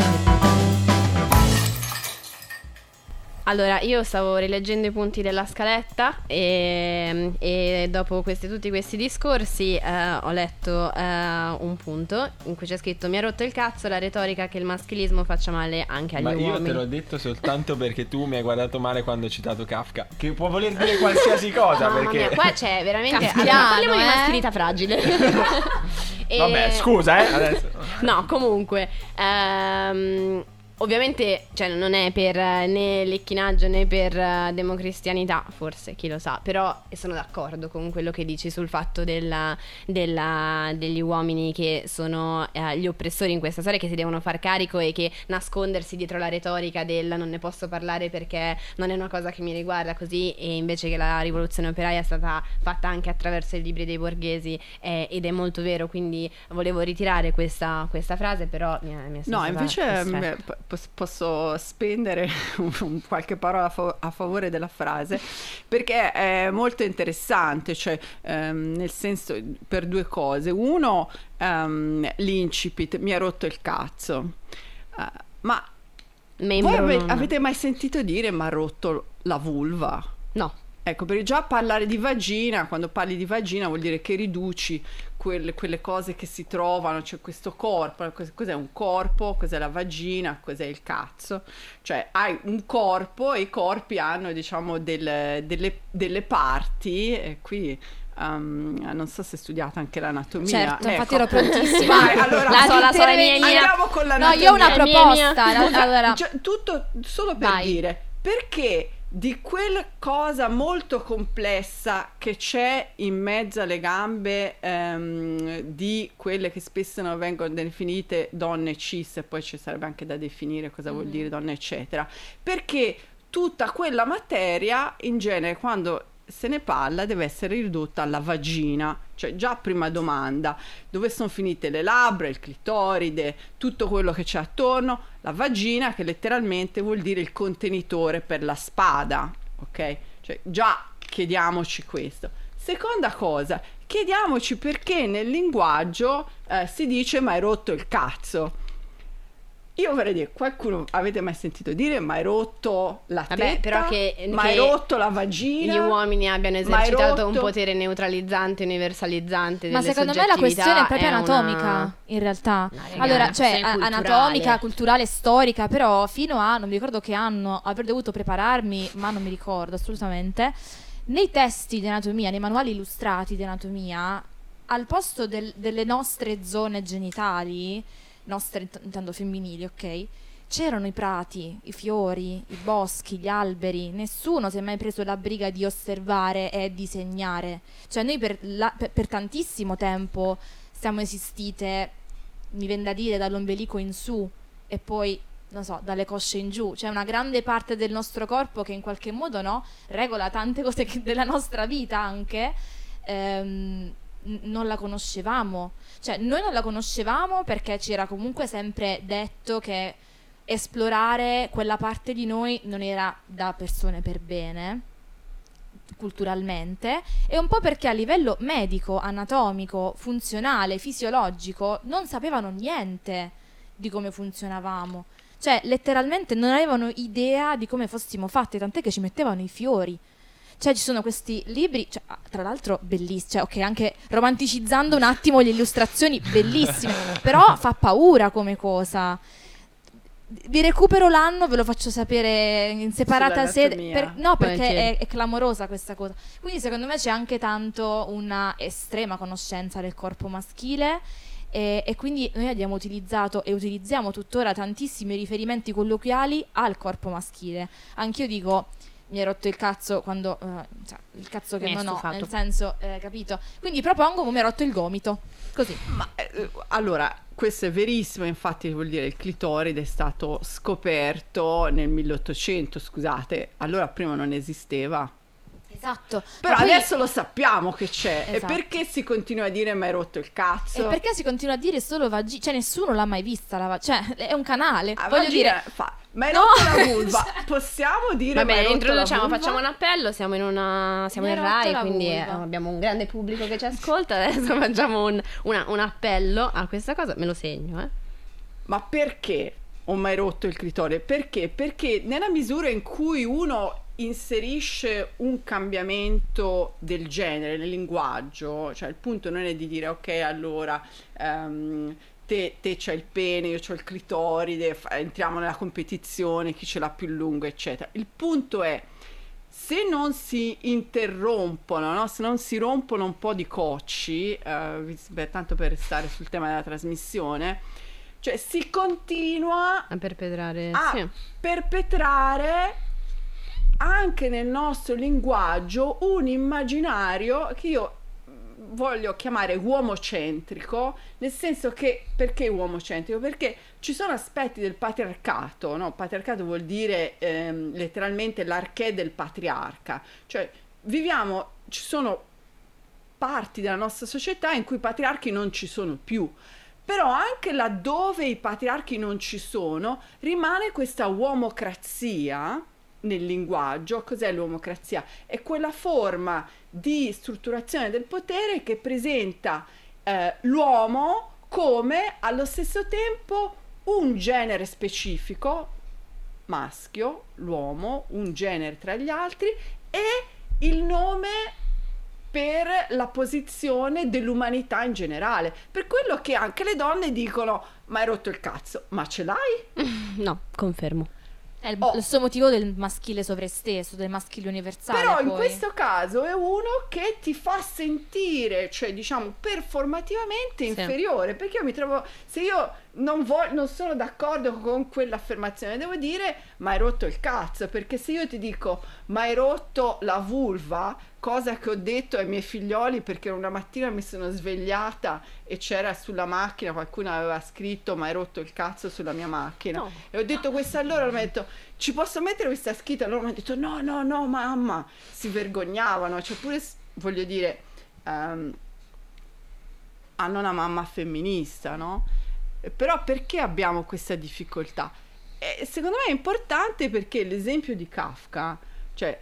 Allora, io stavo rileggendo i punti della scaletta e dopo tutti questi discorsi ho letto un punto in cui c'è scritto: mi ha rotto il cazzo la retorica che il maschilismo faccia male anche agli uomini. Ma io te l'ho detto soltanto perché tu mi hai guardato male quando ho citato Kafka, che può voler dire qualsiasi cosa. Mamma perché mia, qua c'è veramente parliamo di maschilinità fragile. Vabbè, scusa, adesso. No, comunque ovviamente, cioè, non è per né lecchinaggio né per democristianità, forse, chi lo sa, però sono d'accordo con quello che dici sul fatto degli uomini che sono gli oppressori in questa storia, che si devono far carico e che nascondersi dietro la retorica del non ne posso parlare perché non è una cosa che mi riguarda, così, e invece che la rivoluzione operaia è stata fatta anche attraverso i libri dei borghesi, ed è molto vero, quindi volevo ritirare questa frase, però mi è no, invece posso spendere qualche parola a favore della frase, perché è molto interessante, cioè nel senso, per due cose. Uno, l'incipit mi ha rotto il cazzo, ma voi avete mai sentito dire mi ha rotto la vulva? No. Ecco, perché già parlare di vagina, quando parli di vagina vuol dire che riduci quelle cose che si trovano, cioè questo corpo, cos'è un corpo, cos'è la vagina, cos'è il cazzo, cioè hai un corpo e i corpi hanno, diciamo, delle parti, e qui non so se hai studiato anche l'anatomia. Certo, ecco. Infatti ero prontissima. Vai, allora andiamo con l'anatomia. No, io ho una proposta. Allora, tutto solo per dire perché di quella cosa molto complessa che c'è in mezzo alle gambe di quelle che spesso non vengono definite donne cis, e poi ci sarebbe anche da definire cosa vuol dire donne eccetera, perché tutta quella materia in genere, quando se ne parla deve essere ridotta alla vagina, cioè già prima domanda, dove sono finite le labbra, il clitoride, tutto quello che c'è attorno, la vagina che letteralmente vuol dire il contenitore per la spada, ok? Cioè già chiediamoci questo. Seconda cosa, chiediamoci perché nel linguaggio si dice "ma hai rotto il cazzo". Io vorrei dire, qualcuno avete mai sentito dire "ma hai rotto la tetta", però "ma hai rotto la vagina", gli uomini abbiano esercitato un potere neutralizzante, universalizzante ma delle secondo me la questione è proprio una... anatomica, in realtà. No, raga, allora, è cioè, una questione anatomica, culturale, storica, però fino a, non mi ricordo che anno, aver dovuto prepararmi, ma non mi ricordo assolutamente, nei testi di anatomia, nei manuali illustrati di anatomia, al posto delle nostre zone genitali, nostre intendo femminili, ok? C'erano i prati, i fiori, i boschi, gli alberi. Nessuno si è mai preso la briga di osservare e disegnare. Cioè noi per tantissimo tempo siamo esistite, mi viene da dire, dall'ombelico in su e poi, non so, dalle cosce in giù. C'è una grande parte del nostro corpo che in qualche modo, no, regola tante cose della nostra vita anche. Non la conoscevamo, cioè noi non la conoscevamo perché ci era comunque sempre detto che esplorare quella parte di noi non era da persone per bene culturalmente, e un po' perché a livello medico, anatomico, funzionale, fisiologico non sapevano niente di come funzionavamo, cioè letteralmente non avevano idea di come fossimo fatti, tant'è che ci mettevano i fiori. Cioè ci sono questi libri, cioè, tra l'altro bellissimi, cioè ok, anche romanticizzando un attimo le illustrazioni, bellissime, però fa paura come cosa. Vi recupero l'anno, ve lo faccio sapere in separata sede, no, perché è clamorosa questa cosa. Quindi secondo me c'è anche tanto una estrema conoscenza del corpo maschile, e quindi noi abbiamo utilizzato e utilizziamo tuttora tantissimi riferimenti colloquiali al corpo maschile. Anch'io dico mi hai rotto il cazzo quando cioè, il cazzo che non ho, nel senso, capito? Quindi propongo come mi hai rotto il gomito, così. Ma allora, questo è verissimo, infatti vuol dire il clitoride è stato scoperto nel 1800, scusate, allora prima non esisteva. Esatto. Però poi adesso lo sappiamo che c'è. Esatto. E perché si continua a dire "ma hai rotto il cazzo"? E perché si continua a dire solo vagina? Cioè nessuno l'ha mai vista la cioè è un canale, voglio vagina dire. Ma hai rotto la vulva. Possiamo dire Va "ma hai bene, rotto introduciamo, la vulva"? facciamo un appello, siamo Mi hai in rotto Rai, la quindi vulva. abbiamo un grande pubblico che ci ascolta, adesso facciamo un appello a questa cosa, me lo segno, Ma perché ho mai rotto il clitoride? Perché? Perché nella misura in cui uno inserisce un cambiamento del genere nel linguaggio, cioè il punto non è di dire ok, allora te c'hai il pene, io c'ho il clitoride, entriamo nella competizione, chi ce l'ha più lungo, eccetera. Il punto è, se non si interrompono, no? Se non si rompono un po' di cocci, tanto per restare sul tema della trasmissione, cioè si continua a perpetrare anche nel nostro linguaggio un immaginario che io voglio chiamare uomocentrico, nel senso che, perché uomocentrico? Perché ci sono aspetti del patriarcato, no? Patriarcato vuol dire letteralmente l'archè del patriarca, cioè ci sono parti della nostra società in cui i patriarchi non ci sono più. Però anche laddove i patriarchi non ci sono, rimane questa uomocrazia nel linguaggio. Cos'è l'uomocrazia? È quella forma di strutturazione del potere che presenta l'uomo come allo stesso tempo un genere specifico, maschio, l'uomo, un genere tra gli altri, e il nome per la posizione dell'umanità in generale. Per quello che anche le donne dicono "ma hai rotto il cazzo", ma ce l'hai? No, confermo. È il suo motivo del maschile sovraesteso, del maschile universale. Però poi. in questo caso è uno che ti fa sentire, cioè diciamo performativamente inferiore, perché io mi trovo, se io non sono d'accordo con quell'affermazione, devo dire ma hai rotto il cazzo, perché se io ti dico ma hai rotto la vulva, cosa che ho detto ai miei figlioli perché una mattina mi sono svegliata e c'era sulla macchina, qualcuno aveva scritto ma hai rotto il cazzo sulla mia macchina, no. E ho detto questo, allora mi hanno detto ci posso mettere questa scritta, allora mi hanno detto no mamma, si vergognavano, cioè pure voglio dire hanno una mamma femminista, no? Però perché abbiamo questa difficoltà? Secondo me è importante perché l'esempio di Kafka, cioè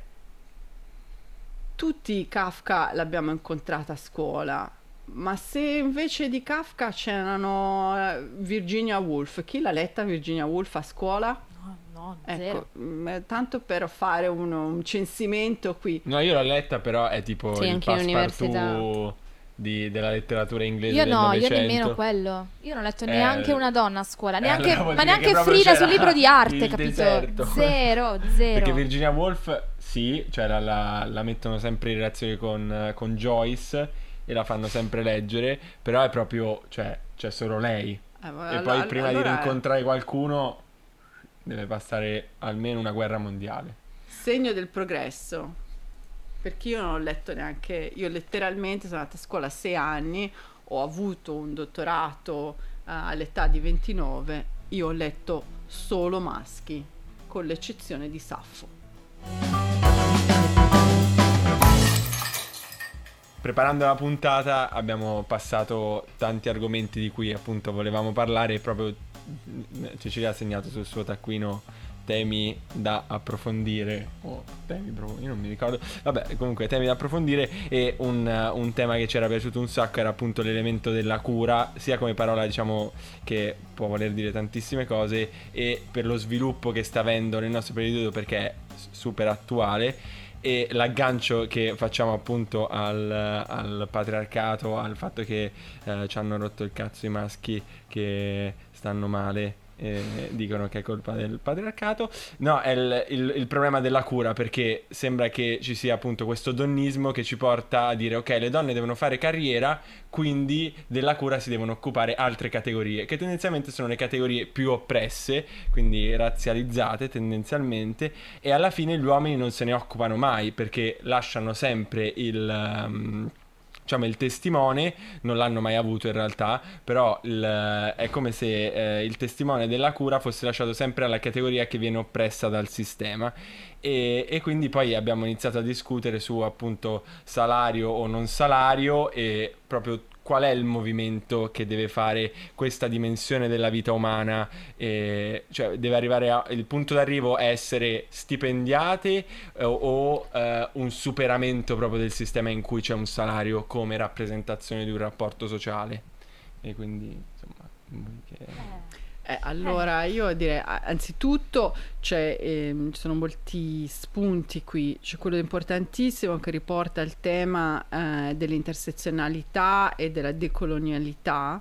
tutti Kafka l'abbiamo incontrata a scuola, ma se invece di Kafka c'erano Virginia Woolf, chi l'ha letta Virginia Woolf a scuola? No, ecco, tanto per fare un censimento qui. No, io l'ho letta, però è tipo sì, il passepartout della letteratura inglese del Novecento. Io nemmeno quello. Io non ho letto neanche una donna a scuola, neanche, allora ma neanche Frida sul libro di arte, capito? Deserto. Zero. Perché Virginia Woolf, sì, cioè la mettono sempre in relazione con Joyce e la fanno sempre leggere, però è proprio, cioè c'è solo lei. E poi prima di rincontrare qualcuno deve passare almeno una guerra mondiale. Segno del progresso. Perché io non ho letto neanche, io letteralmente sono andata a scuola 6 anni, ho avuto un dottorato all'età di 29, io ho letto solo maschi, con l'eccezione di Saffo. Preparando la puntata abbiamo passato tanti argomenti di cui appunto volevamo parlare, e proprio Cecilia ha segnato sul suo taccuino temi da approfondire io non mi ricordo, vabbè, comunque temi da approfondire, e un tema che ci era piaciuto un sacco era appunto l'elemento della cura, sia come parola, diciamo, che può voler dire tantissime cose, e per lo sviluppo che sta avendo nel nostro periodo, perché è super attuale, e l'aggancio che facciamo appunto al patriarcato, al fatto che ci hanno rotto il cazzo i maschi che stanno male, dicono che è colpa del patriarcato. No, è il problema della cura, perché sembra che ci sia appunto questo donnismo che ci porta a dire ok, le donne devono fare carriera, quindi della cura si devono occupare altre categorie, che tendenzialmente sono le categorie più oppresse, quindi razzializzate tendenzialmente, e alla fine gli uomini non se ne occupano mai, perché lasciano sempre il testimone, non l'hanno mai avuto in realtà, però è come se il testimone della cura fosse lasciato sempre alla categoria che viene oppressa dal sistema, e quindi poi abbiamo iniziato a discutere su appunto salario o non salario, e proprio qual è il movimento che deve fare questa dimensione della vita umana, cioè deve arrivare il punto d'arrivo è essere stipendiate o un superamento proprio del sistema in cui c'è un salario come rappresentazione di un rapporto sociale, e quindi insomma allora io direi anzitutto ci sono molti spunti qui, c'è quello importantissimo che riporta il tema dell'intersezionalità e della decolonialità,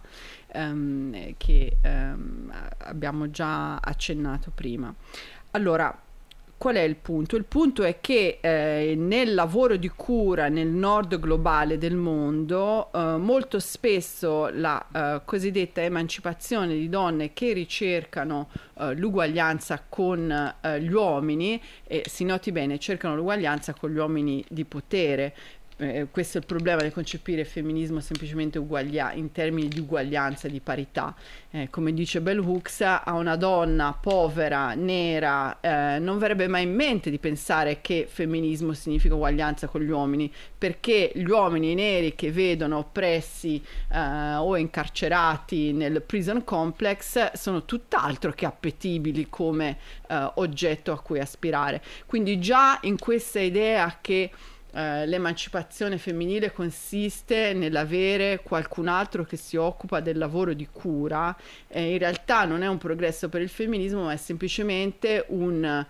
che abbiamo già accennato prima. Allora, qual è il punto? Il punto è che nel lavoro di cura nel nord globale del mondo molto spesso la cosiddetta emancipazione di donne che ricercano l'uguaglianza con gli uomini, e si noti bene, cercano l'uguaglianza con gli uomini di potere. Questo è il problema del concepire femminismo semplicemente in termini di uguaglianza, di parità. Come dice Bell Hooks, a una donna povera, nera, non verrebbe mai in mente di pensare che femminismo significa uguaglianza con gli uomini, perché gli uomini neri che vedono oppressi o incarcerati nel prison complex sono tutt'altro che appetibili come oggetto a cui aspirare. Quindi già in questa idea che l'emancipazione femminile consiste nell'avere qualcun altro che si occupa del lavoro di cura, in realtà non è un progresso per il femminismo, ma è semplicemente un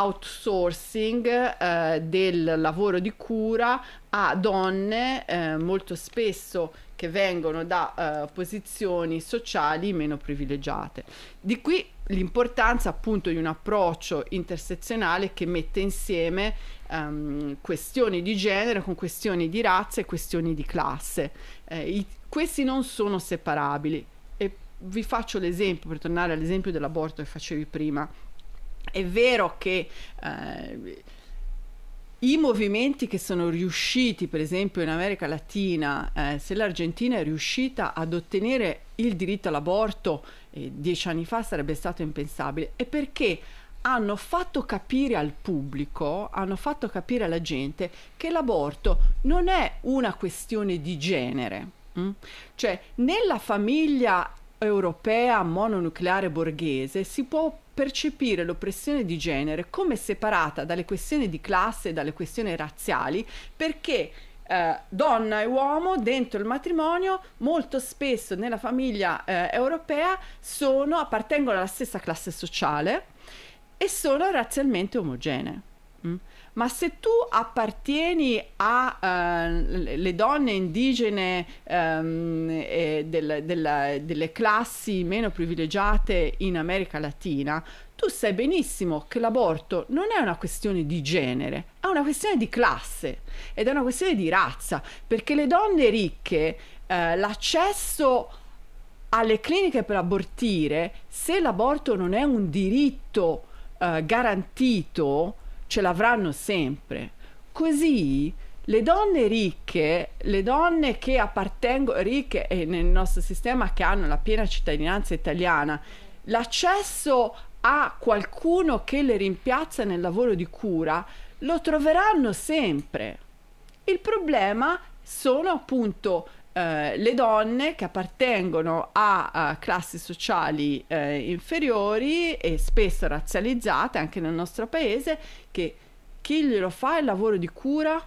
outsourcing del lavoro di cura a donne molto spesso che vengono da posizioni sociali meno privilegiate. Di qui l'importanza appunto di un approccio intersezionale che mette insieme questioni di genere con questioni di razza e questioni di classe. Questi non sono separabili, e vi faccio l'esempio, per tornare all'esempio dell'aborto che facevi prima. È vero che i movimenti che sono riusciti, per esempio in America Latina, se l'Argentina è riuscita ad ottenere il diritto all'aborto 10 anni fa sarebbe stato impensabile, è perché hanno fatto capire al pubblico, hanno fatto capire alla gente che l'aborto non è una questione di genere. Cioè, nella famiglia europea mononucleare borghese si può percepire l'oppressione di genere come separata dalle questioni di classe e dalle questioni razziali, perché donna e uomo dentro il matrimonio molto spesso nella famiglia europea appartengono alla stessa classe sociale e sono razzialmente omogenee. Ma se tu appartieni alle donne indigene delle classi meno privilegiate in America Latina, tu sai benissimo che l'aborto non è una questione di genere, è una questione di classe ed è una questione di razza, perché le donne ricche, l'accesso alle cliniche per abortire, se l'aborto non è un diritto garantito, ce l'avranno sempre. Così le donne ricche, le donne che appartengono ricche e nel nostro sistema che hanno la piena cittadinanza italiana, l'accesso a qualcuno che le rimpiazza nel lavoro di cura lo troveranno sempre. Il problema sono appunto le donne che appartengono a classi sociali inferiori e spesso razzializzate anche nel nostro paese, che chi glielo fa il lavoro di cura,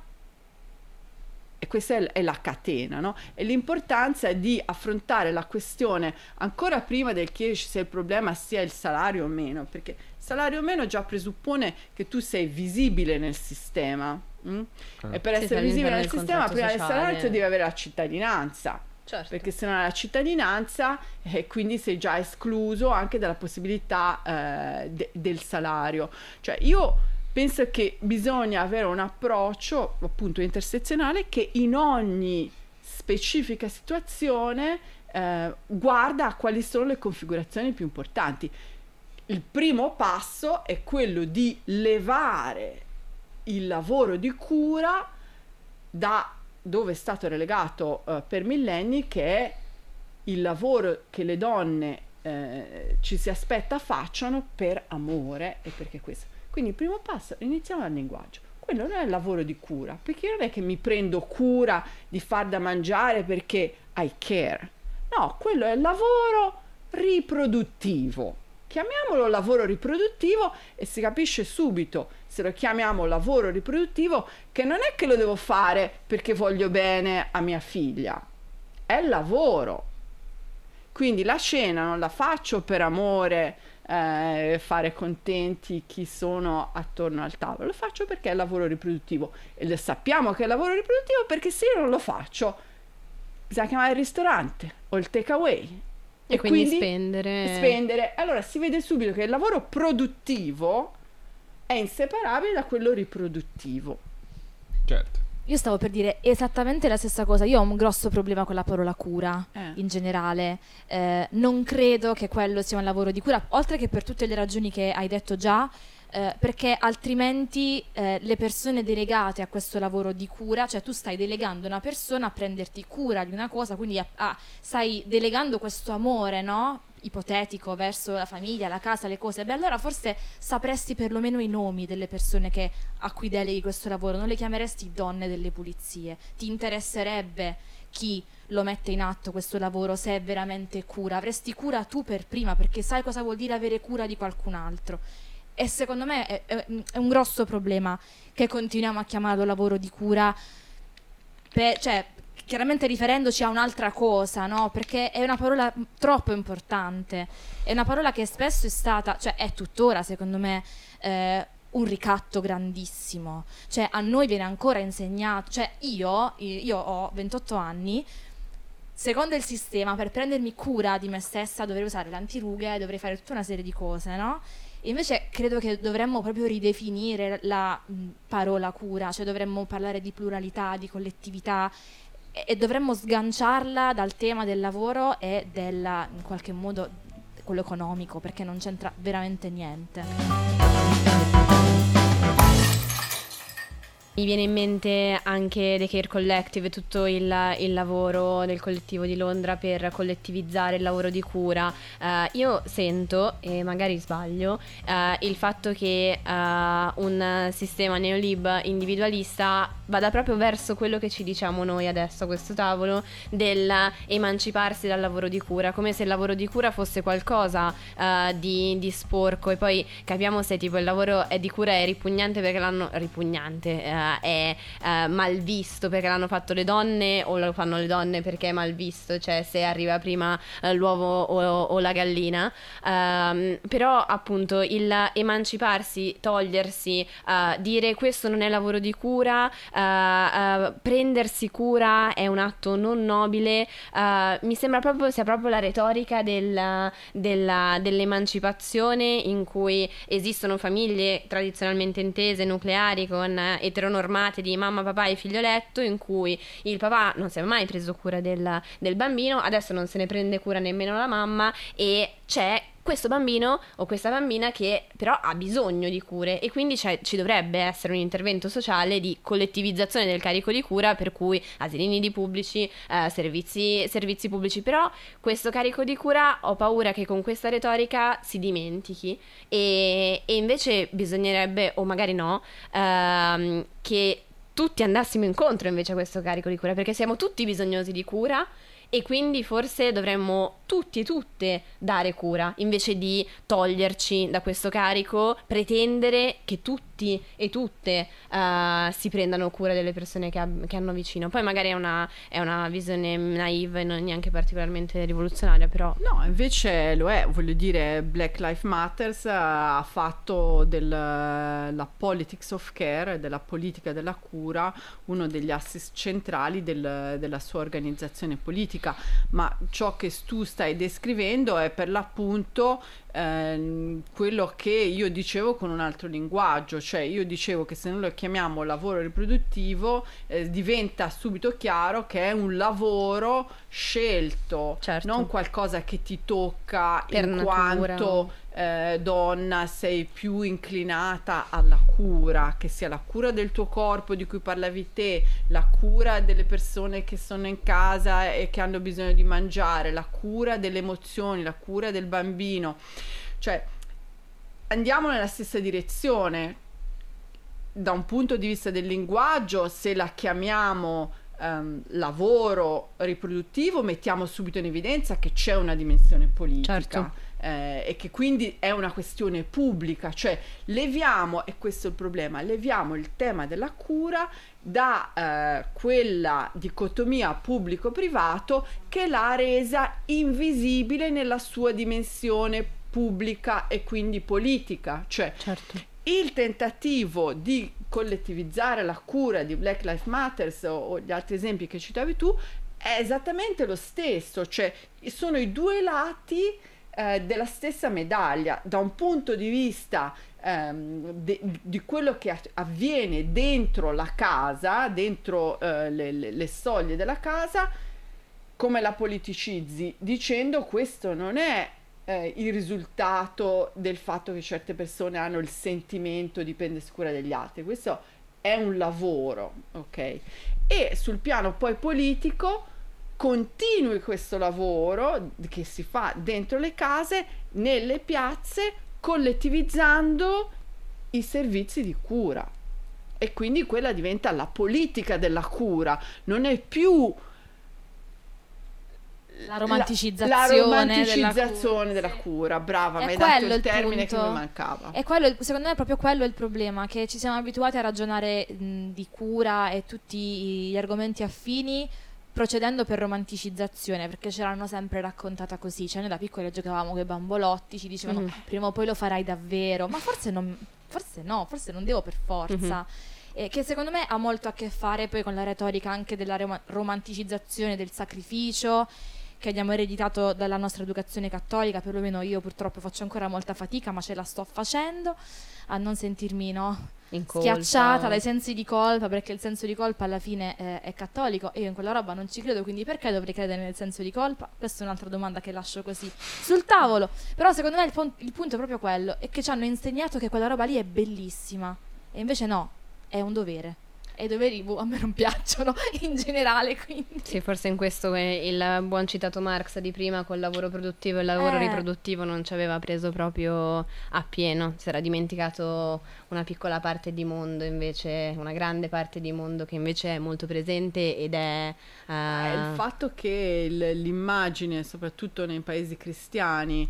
e questa è la catena, no? E l'importanza di affrontare la questione ancora prima del chiederci se il problema sia il salario o meno, perché il salario o meno già presuppone che tu sei visibile nel sistema. E per essere visibile nel sistema, prima del salario tu devi avere la cittadinanza. Certo. Perché se non hai la cittadinanza quindi sei già escluso anche dalla possibilità del salario. Cioè io penso che bisogna avere un approccio appunto intersezionale che in ogni specifica situazione guarda a quali sono le configurazioni più importanti. Il primo passo è quello di levare il lavoro di cura da dove è stato relegato per millenni, che è il lavoro che le donne ci si aspetta facciano per amore e perché questo. Quindi il primo passo, iniziamo dal linguaggio. Quello non è il lavoro di cura, perché non è che mi prendo cura di far da mangiare perché I care. No, quello è il lavoro riproduttivo. Chiamiamolo lavoro riproduttivo e si capisce subito, se lo chiamiamo lavoro riproduttivo, che non è che lo devo fare perché voglio bene a mia figlia, è lavoro. Quindi la cena non la faccio per amore, fare contenti chi sono attorno al tavolo, lo faccio perché è lavoro riproduttivo e lo sappiamo che è lavoro riproduttivo, perché se io non lo faccio bisogna chiamare il ristorante o il takeaway. E quindi spendere. Allora si vede subito che il lavoro produttivo è inseparabile da quello riproduttivo. Certo. Io stavo per dire esattamente la stessa cosa. Io ho un grosso problema con la parola cura in generale. Non credo che quello sia un lavoro di cura, oltre che per tutte le ragioni che hai detto già, perché altrimenti le persone delegate a questo lavoro di cura, cioè tu stai delegando una persona a prenderti cura di una cosa, quindi stai delegando questo amore, no? Ipotetico verso la famiglia, la casa, le cose. Beh, allora forse sapresti perlomeno i nomi delle persone a cui deleghi questo lavoro, non le chiameresti donne delle pulizie, ti interesserebbe chi lo mette in atto questo lavoro, se è veramente cura, avresti cura tu per prima, perché sai cosa vuol dire avere cura di qualcun altro. E secondo me è un grosso problema che continuiamo a chiamarlo lavoro di cura, cioè chiaramente riferendoci a un'altra cosa, no? Perché è una parola troppo importante, è una parola che spesso è stata, cioè è tuttora secondo me un ricatto grandissimo. Cioè a noi viene ancora insegnato, cioè io ho 28 anni, secondo il sistema per prendermi cura di me stessa dovrei usare l'antirughe, dovrei fare tutta una serie di cose, no? Invece credo che dovremmo proprio ridefinire la parola cura, cioè dovremmo parlare di pluralità, di collettività, e dovremmo sganciarla dal tema del lavoro e in qualche modo quello economico, perché non c'entra veramente niente. Mi viene in mente anche The Care Collective, tutto il lavoro del collettivo di Londra per collettivizzare il lavoro di cura. Io sento, e magari sbaglio, il fatto che un sistema neolib individualista vada proprio verso quello che ci diciamo noi adesso a questo tavolo, del emanciparsi dal lavoro di cura, come se il lavoro di cura fosse qualcosa di sporco, e poi capiamo se tipo il lavoro di cura è ripugnante perché l'hanno è mal visto perché l'hanno fatto le donne, o lo fanno le donne perché è mal visto, cioè se arriva prima l'uovo o la gallina. Però appunto il emanciparsi, togliersi, dire questo non è lavoro di cura, prendersi cura è un atto non nobile, mi sembra proprio sia proprio la retorica dell'emancipazione, in cui esistono famiglie tradizionalmente intese, nucleari, con eteronormate di mamma, papà e figlioletto, in cui il papà non si è mai preso cura del bambino, adesso non se ne prende cura nemmeno la mamma, e c'è questo bambino o questa bambina che però ha bisogno di cure, e quindi ci dovrebbe essere un intervento sociale di collettivizzazione del carico di cura, per cui asili nidi pubblici, servizi pubblici. Però questo carico di cura ho paura che con questa retorica si dimentichi, e invece bisognerebbe, o magari no, che tutti andassimo incontro invece a questo carico di cura, perché siamo tutti bisognosi di cura, e quindi forse dovremmo tutti e tutte dare cura, invece di toglierci da questo carico, pretendere che tutti e tutte si prendano cura delle persone che hanno vicino. Poi magari è una visione naive e non neanche particolarmente rivoluzionaria, però no, invece lo è. Voglio dire, Black Lives Matter ha fatto la politics of care, della politica della cura, uno degli assi centrali della sua organizzazione politica. Ma ciò che tu stai descrivendo è per l'appunto quello che io dicevo con un altro linguaggio, cioè io dicevo che se noi lo chiamiamo lavoro riproduttivo diventa subito chiaro che è un lavoro scelto, certo, non qualcosa che ti tocca per in natura, quanto donna sei più inclinata alla cura, che sia la cura del tuo corpo di cui parlavi te, la cura delle persone che sono in casa e che hanno bisogno di mangiare, la cura delle emozioni, la cura del bambino. Cioè andiamo nella stessa direzione. Da un punto di vista del linguaggio, se la chiamiamo lavoro riproduttivo, mettiamo subito in evidenza che c'è una dimensione politica. certo, E che quindi è una questione pubblica, cioè leviamo, e questo è il problema, leviamo il tema della cura da quella dicotomia pubblico-privato che l'ha resa invisibile nella sua dimensione pubblica e quindi politica. Cioè certo, il tentativo di collettivizzare la cura di Black Lives Matter o gli altri esempi che citavi tu è esattamente lo stesso, cioè sono i due lati della stessa medaglia. Da un punto di vista di quello che avviene dentro la casa, dentro le soglie della casa, come la politicizzi, dicendo questo non è il risultato del fatto che certe persone hanno il sentimento di prendersi cura degli altri, questo è un lavoro, ok? E sul piano poi politico continui questo lavoro che si fa dentro le case, nelle piazze, collettivizzando i servizi di cura, e quindi quella diventa la politica della cura, non è più la romanticizzazione della cura. Brava, mi hai quello dato il termine punto. che mi mancava. E quello, secondo me, è proprio quello il problema, che ci siamo abituati a ragionare di cura e tutti gli argomenti affini procedendo per romanticizzazione, perché ce l'hanno sempre raccontata così. Cioè noi da piccoli giocavamo con i bambolotti, ci dicevano prima o poi lo farai davvero, ma forse non devo per forza. Che secondo me ha molto a che fare poi con la retorica anche della romanticizzazione del sacrificio, che abbiamo ereditato dalla nostra educazione cattolica, perlomeno io purtroppo faccio ancora molta fatica, ma ce la sto facendo, a non sentirmi in colpa, schiacciata dai sensi di colpa, perché il senso di colpa alla fine è cattolico e io in quella roba non ci credo, quindi perché dovrei credere nel senso di colpa? Questa è un'altra domanda che lascio così sul tavolo. Però secondo me il punto è proprio quello, è che ci hanno insegnato che quella roba lì è bellissima e invece no, è un dovere. E i doveri a me non piacciono in generale, quindi sì, forse in questo il buon citato Marx di prima col lavoro produttivo e il lavoro riproduttivo non ci aveva preso proprio appieno, si era dimenticato una piccola parte di mondo, invece una grande parte di mondo che invece è molto presente ed è il fatto che l'immagine, soprattutto nei paesi cristiani,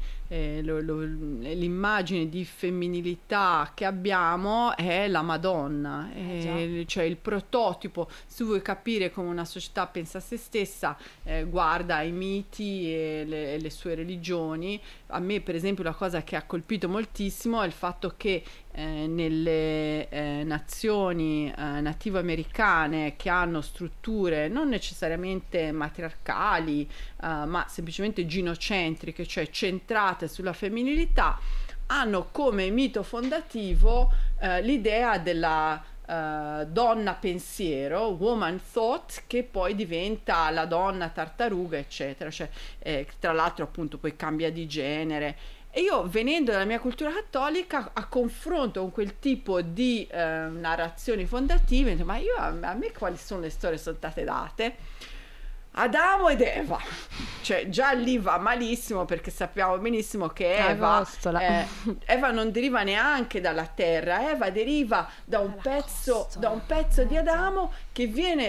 l'immagine di femminilità che abbiamo è la Madonna, cioè il prototipo. Se vuoi capire come una società pensa a se stessa, guarda i miti e le sue religioni. A me per esempio la cosa che ha colpito moltissimo è il fatto che nelle nazioni nativo-americane che hanno strutture non necessariamente matriarcali, ma semplicemente ginocentriche, cioè centrate sulla femminilità, hanno come mito fondativo l'idea della donna pensiero, woman thought, che poi diventa la donna tartaruga, eccetera, cioè, tra l'altro appunto poi cambia di genere. E io, venendo dalla mia cultura cattolica, a confronto con quel tipo di narrazioni fondative, ma a me quali sono le storie sono state date? Adamo ed Eva, cioè già lì va malissimo, perché sappiamo benissimo che Eva non deriva neanche dalla terra, Eva deriva da un pezzo di Adamo che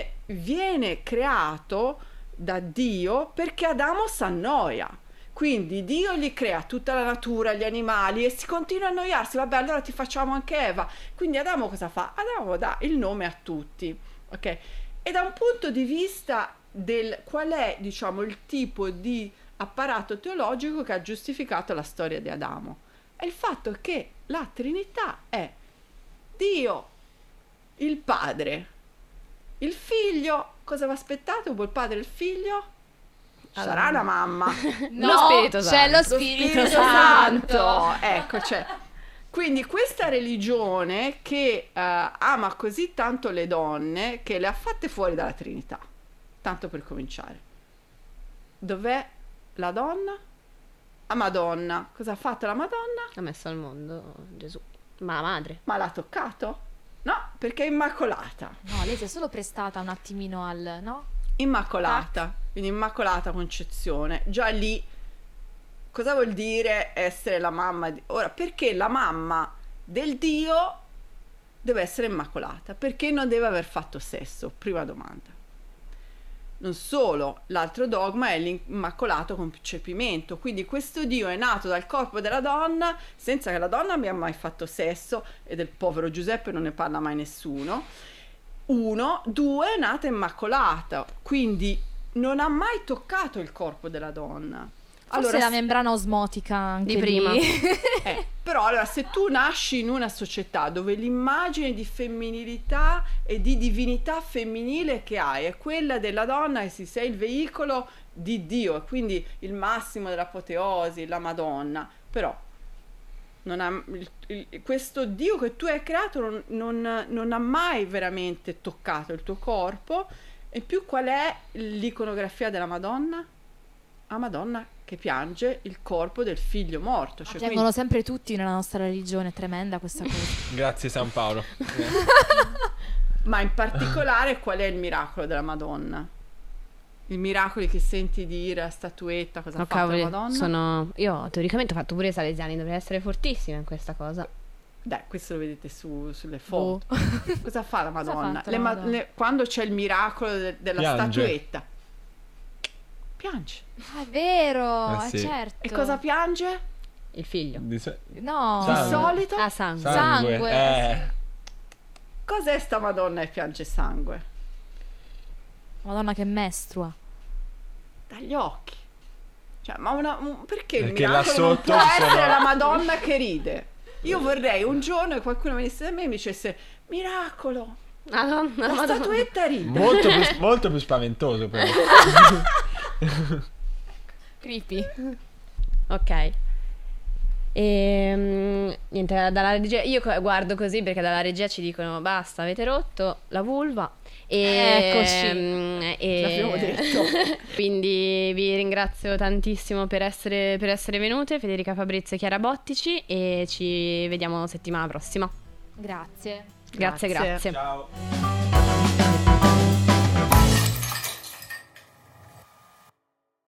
viene creato da Dio perché Adamo s'annoia. Quindi Dio gli crea tutta la natura, gli animali, e si continua a annoiarsi. Vabbè, allora ti facciamo anche Eva. Quindi Adamo cosa fa? Adamo dà il nome a tutti, ok? E da un punto di vista del qual è, diciamo, il tipo di apparato teologico che ha giustificato la storia di Adamo, è il fatto che la Trinità è Dio, il Padre, il Figlio. Cosa vi aspettate dopo il Padre e il Figlio? Sarà una mamma. No, lo Spirito c'è Santo. lo Spirito Santo. Ecco, cioè, quindi questa religione che ama così tanto le donne che le ha fatte fuori dalla Trinità, tanto per cominciare. Dov'è la donna? La Madonna. Cosa ha fatto la Madonna? Ha messo al mondo Gesù, ma la madre. Ma l'ha toccato? No, perché è immacolata. No, lei si è solo prestata un attimino al... no? Immacolata, quindi immacolata concezione. Già lì cosa vuol dire essere la mamma di... Ora, perché la mamma del Dio deve essere immacolata? Perché non deve aver fatto sesso? Prima domanda. Non solo, l'altro dogma è l'immacolato concepimento, quindi questo Dio è nato dal corpo della donna senza che la donna abbia mai fatto sesso, e del povero Giuseppe non ne parla mai nessuno. 1, 2, è nata immacolata, quindi non ha mai toccato il corpo della donna. Forse Allora, la membrana osmotica anche di prima. però allora, se tu nasci in una società dove l'immagine di femminilità e di divinità femminile che hai è quella della donna, e si sei il veicolo di Dio, e quindi il massimo dell'apoteosi, la Madonna, però non ha, questo Dio che tu hai creato non ha mai veramente toccato il tuo corpo. E più, qual è l'iconografia della Madonna? La Madonna che piange il corpo del figlio morto. Cioè, piangono sempre tutti nella nostra religione, è tremenda questa cosa. Grazie San Paolo. Ma in particolare qual è il miracolo della Madonna? I miracoli che senti dire a statuetta, cosa ha fatto la Madonna? Io teoricamente ho fatto pure i salesiani, dovrei essere fortissima in questa cosa. Dai, questo lo vedete sulle foto. Cosa fa la Madonna? Cosa ha fatto la Madonna? Quando c'è il miracolo della Piange. statuetta, piange. Ah, è vero, sì. certo. E cosa piange? Il figlio. No, Di Sangue. solito? Ah, sangue. sangue. Cos'è sta Madonna che piange sangue? Madonna che mestrua. Dagli occhi. Cioè, ma perché il Perché miracolo là non sotto può ci essere sono- la Madonna che ride? Io vorrei un giorno che qualcuno venisse da me e mi dicesse: miracolo, Madonna, la Madonna. statuetta ride. Molto più spaventoso però. Creepy. Ok. E niente, dalla regia io guardo così perché dalla regia ci dicono basta, avete rotto la vulva Eccoci. L'abbiamo detto. Quindi vi ringrazio tantissimo per essere venute, Federica Fabrizio e Chiara Bottici, e ci vediamo settimana prossima. Grazie. Grazie. Ciao.